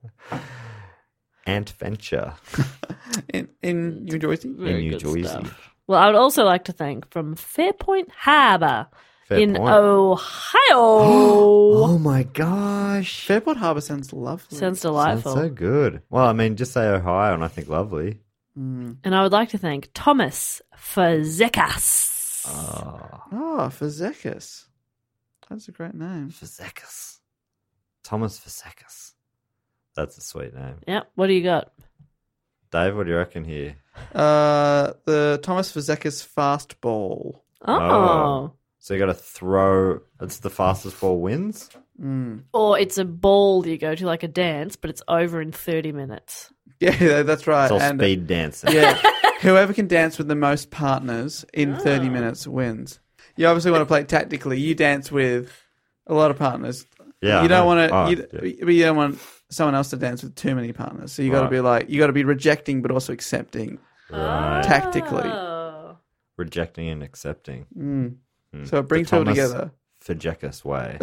Ant Venture In, in New Jersey? in Very New good Jersey. stuff. Well, I would also like to thank from Fairpoint Harbour Fair in point. Ohio. Oh my gosh. Fairport Harbour sounds lovely. Sounds Sounds delightful. so good. Well, I mean, just say Ohio and I think lovely. And I would like to thank Thomas Fazekas. Oh, Oh, Fazekas. That's a great name. Fazekas. Thomas Fazekas. That's a sweet name. Yep. What do you got? Dave, what do you reckon here? Uh, the Thomas Fazekas fastball. Oh. So you got to throw. It's the fastest ball wins? Mm. Or it's a ball you go to, like a dance, but it's over in thirty minutes. Yeah, that's right. It's all And, speed dancing. Yeah. Whoever can dance with the most partners in thirty minutes wins. You obviously want to play tactically. You dance with a lot of partners. Yeah, You don't I want to, know. Oh, you, yeah. but you don't want someone else to dance with too many partners. So you got to Right. be like, you got to be rejecting, but also accepting Right. tactically. Oh. Rejecting and accepting. Mm. Mm. So it brings The people Thomas together. Fazekas way.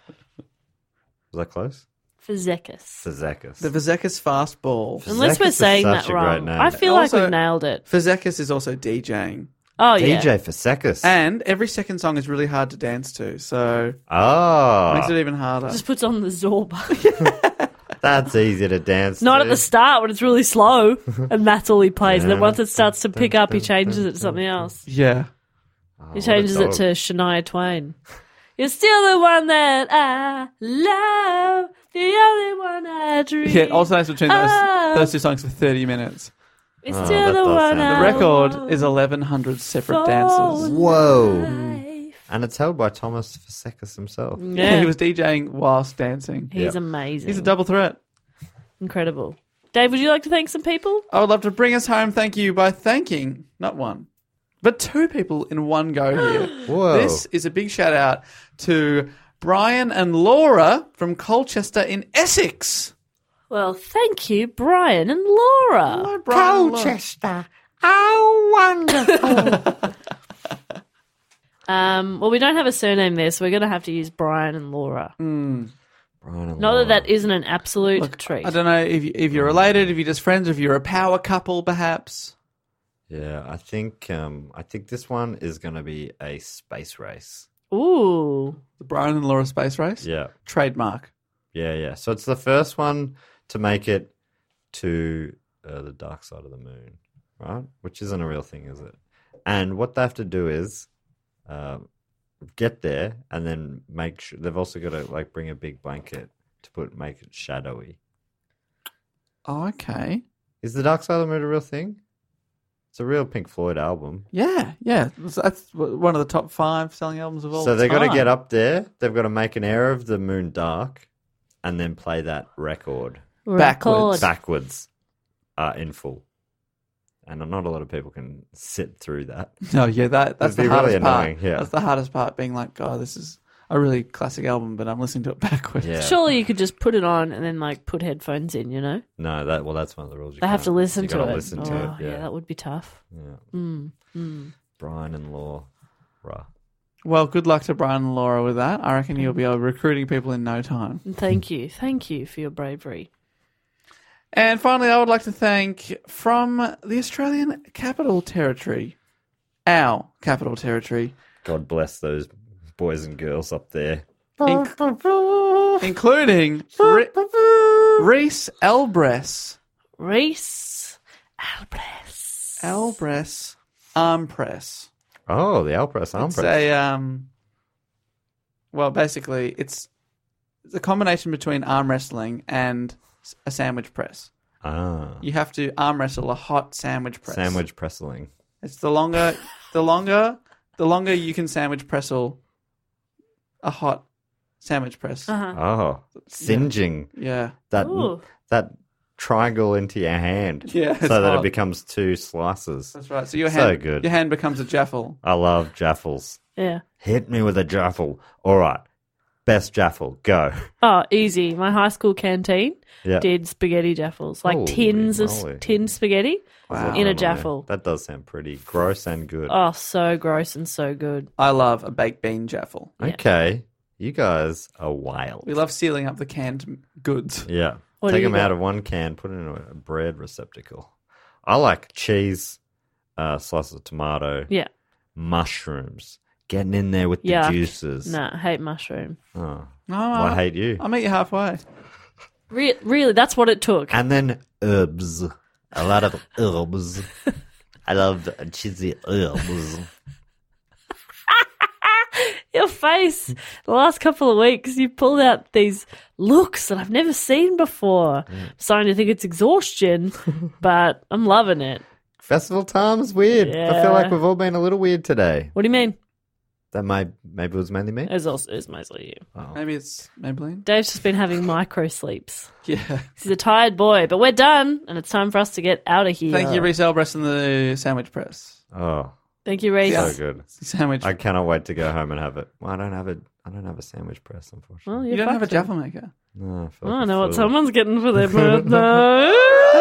Was that close? Fazekas. Fazekas. The Fazekas fastball. Unless we're Fazekas is saying such that a great wrong. name. I feel Also- like we've nailed it. Fazekas is also DJing. Oh, yeah. D J Fazekas. And every second song is really hard to dance to, so Oh, makes it even harder. Just puts on the Zorba. that's easy to dance Not to. at the start when it's really slow, and that's all he plays. And then once it starts to pick up, he changes it to something else. Yeah. Oh, He what a changes it dog. to Shania Twain. You're still the one that I love, the only one I dream. Yeah, it alternates between those, of. those two songs for thirty minutes. It's Oh, still that the does one sound- I The record want is eleven hundred separate for dances. Whoa. life. And it's held by Thomas Fazekas himself. Yeah, He was DJing whilst dancing. he's Yep. amazing. He's a double threat. Incredible. Dave, would you like to thank some people? I would love to bring us home, thank you, by thanking not one, but two people in one go here. Whoa. This is a big shout out to Brian and Laura from Colchester in Essex. Well, thank you, Brian and Laura. Hello, Brian and Laura. Colchester. Oh, wonderful. Um, well, we don't have a surname there, so we're going to have to use Brian and Laura. Mm. Brian and Not Laura. that that isn't an absolute Look, treat. I don't know if, you, if you're related, if you're just friends, if you're a power couple, perhaps. Yeah, I think um, I think this one is going to be a space race. Ooh. The Brian and Laura space race. Yeah, Trademark. yeah, yeah. So it's the first one to make it to uh, the dark side of the moon, right? Which isn't a real thing, is it? And what they have to do is uh, get there and then make sure they've also got to like bring a big blanket to put make it shadowy. Oh, okay. Is the Dark Side of the Moon a real thing? It's a real Pink Floyd album. Yeah, yeah. That's one of the top five selling albums of all So they've time. got to get up there. They've got to make an Air of the Moon dark, and then play that record Backwards. backwards, uh, in full. And not a lot of people can sit through that. No, yeah, that that's It'd the be hardest really part. annoying, yeah. That's the hardest part. Being like, oh, this is a really classic album, but I'm listening to it backwards. Yeah. Surely you could just put it on and then like put headphones in, you know? No, that well, that's one of the rules. You They have can't- to listen you to gotta it. Listen to oh, it. Yeah. that would be tough. Yeah. Mm, mm. Brian and Laura. Well, good luck to Brian and Laura with that. I reckon you'll be able to recruiting people in no time. Thank you. Thank you for your bravery. And finally, I would like to thank from the Australian Capital Territory, our Capital Territory, God bless those boys and girls up there. inc- including Re- Reese Elbress. Reese Elbress. Elbress Arm Press. Oh, the Alpress arm It's press. a, um, well, basically, it's, it's a combination between arm wrestling and s- a sandwich press. Ah, You have to arm wrestle a hot sandwich press. sandwich pressling. It's the longer, the longer, the longer you can sandwich pressel a hot sandwich press. Uh-huh. Oh, singeing Yeah. that Ooh. that triangle into your hand. Yeah, it's so that hot. it becomes two slices. That's right. So your So hand, good. your hand becomes a jaffle. I love jaffles. Yeah. Hit me with a jaffle. All right, best jaffle. Go. Oh, easy. My high school canteen Yeah. did spaghetti jaffles, like Holy tins of moly. s- tin spaghetti Wow. in I a don't know. jaffle. That does sound pretty gross and good. Oh, so gross and so good. I love a baked bean jaffle. Okay, you guys are wild. We love sealing up the canned goods. Yeah. What do Take you them got? out of one can, put it in a bread receptacle. I like cheese, uh, slices of tomato, Yeah. mushrooms, getting in there with the Yuck. juices. Nah, I hate mushroom. Oh. No, Well, I hate you. I'll meet you halfway. Re- really, that's what it took. And then herbs. A lot of herbs. I love the cheesy herbs. Your face. The last couple of weeks, you pulled out these looks that I've never seen before. I'm starting to think it's exhaustion, but I'm loving it. Festival time's weird. I Yeah. feel like we've all been a little weird today. What do you mean? That may maybe it was mainly me. It's also it's mostly you. Oh. Maybe it's Maybelline. Dave's just been having micro sleeps. Yeah. He's a tired boy, but we're done, and it's time for us to get out of here. Thank you, Reese Elbress and the sandwich press. Oh, Thank you, Reese. so good. Sandwich. I cannot wait to go home and have it. Well, I don't have a I don't have a sandwich press, unfortunately. Well, you you're don't have a fucked then. jaffle maker. No, I, feel I like don't a know what fool. someone's getting for their birthday.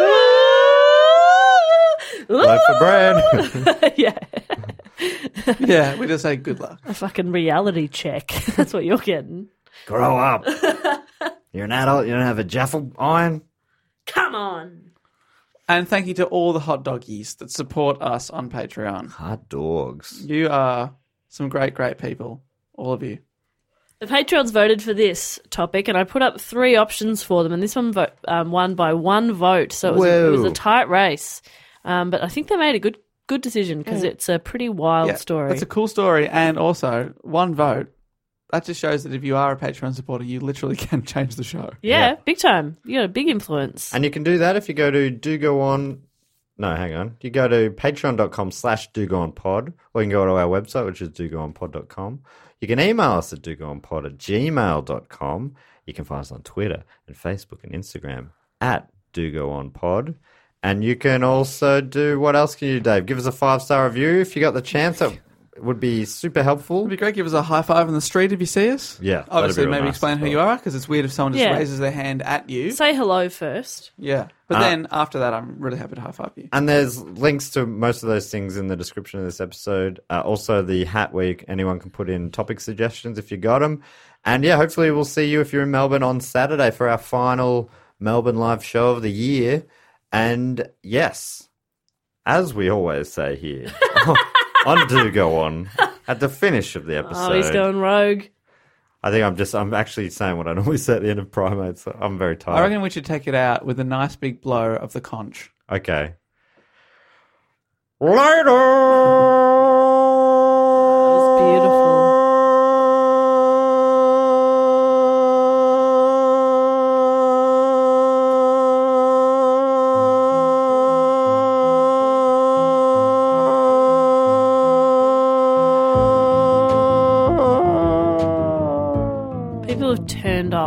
Loaf of bread. Yeah. Yeah, we just say good luck. A fucking reality check. That's what you're getting. Grow up. You're an adult. You don't have a jaffle iron. Come on. And thank you to all the hot doggies that support us on Patreon. Hot dogs. You are some great, great people. All of you. The Patreons voted for this topic, and I put up three options for them, and this one vo- um, won by one vote, so it was, a, it was a Whoa. tight race. Um, but I think they made a good good decision because it's a pretty wild Yeah, story. It's a cool story. And also, one vote. That just shows that if you are a Patreon supporter, you literally can change the show. yeah, Yeah. big time. You got a big influence. And you can do that if you go to do go on. No, hang on. You go to patreon.com slash do go on pod, or you can go to our website, which is do go on pod dot com. You can email us at do go on pod at gmail dot com. You can find us on Twitter and Facebook and Instagram at do go on pod. And you can also do, what else can you do, Dave? Give us a five-star review if you got the chance. That would be super helpful. It'd be great. Give us a high five in the street if you see us. Yeah, that'd Obviously, be real maybe nice explain as who well. you are, because it's weird if someone just Yeah. raises their hand at you. Say hello first. Yeah. But Uh, then after that, I'm really happy to high five you. And there's links to most of those things in the description of this episode. Uh, also, the hat where you, anyone can put in topic suggestions if you got them. And yeah, hopefully we'll see you if you're in Melbourne on Saturday for our final Melbourne live show of the year. And yes, as we always say here, on Do Go On, at the finish of the episode. Oh, he's going rogue. I think I'm just, I'm actually saying what I normally say at the end of Primates. So I'm very tired. I reckon we should take it out with a nice big blow of the conch. Okay. Later! That was beautiful.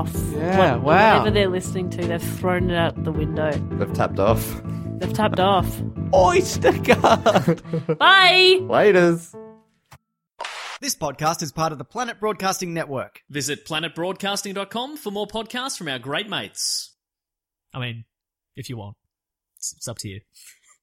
off. Yeah, What- wow. Whatever they're listening to, they've thrown it out the window. They've tapped off. They've tapped off. Oyster card. Bye. Laters. This podcast is part of the Planet Broadcasting Network. Visit planet broadcasting dot com for more podcasts from our great mates. I mean, if you want. It's, it's up to you.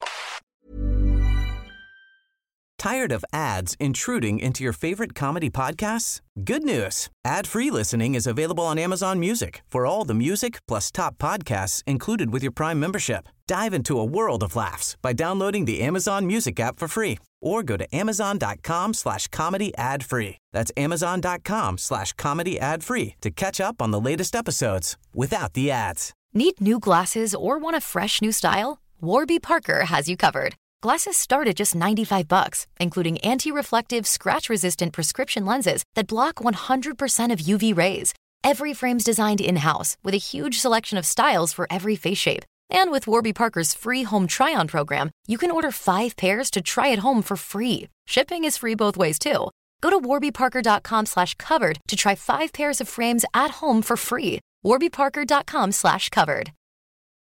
Tired of ads intruding into your favorite comedy podcasts? Good news. Ad-free listening is available on Amazon Music for all the music plus top podcasts included with your Prime membership. Dive into a world of laughs by downloading the Amazon Music app for free or go to amazon.com slash comedy ad free. That's amazon.com slash comedy ad free to catch up on the latest episodes without the ads. Need new glasses or want a fresh new style? Warby Parker has you covered. Glasses start at just ninety-five bucks, including anti-reflective, scratch-resistant prescription lenses that block one hundred percent of U V rays. Every frame's designed in-house with a huge selection of styles for every face shape. And with Warby Parker's free home try-on program, you can order five pairs to try at home for free. Shipping is free both ways, too. Go to warbyparker.com slash covered to try five pairs of frames at home for free. warbyparker.com slash covered.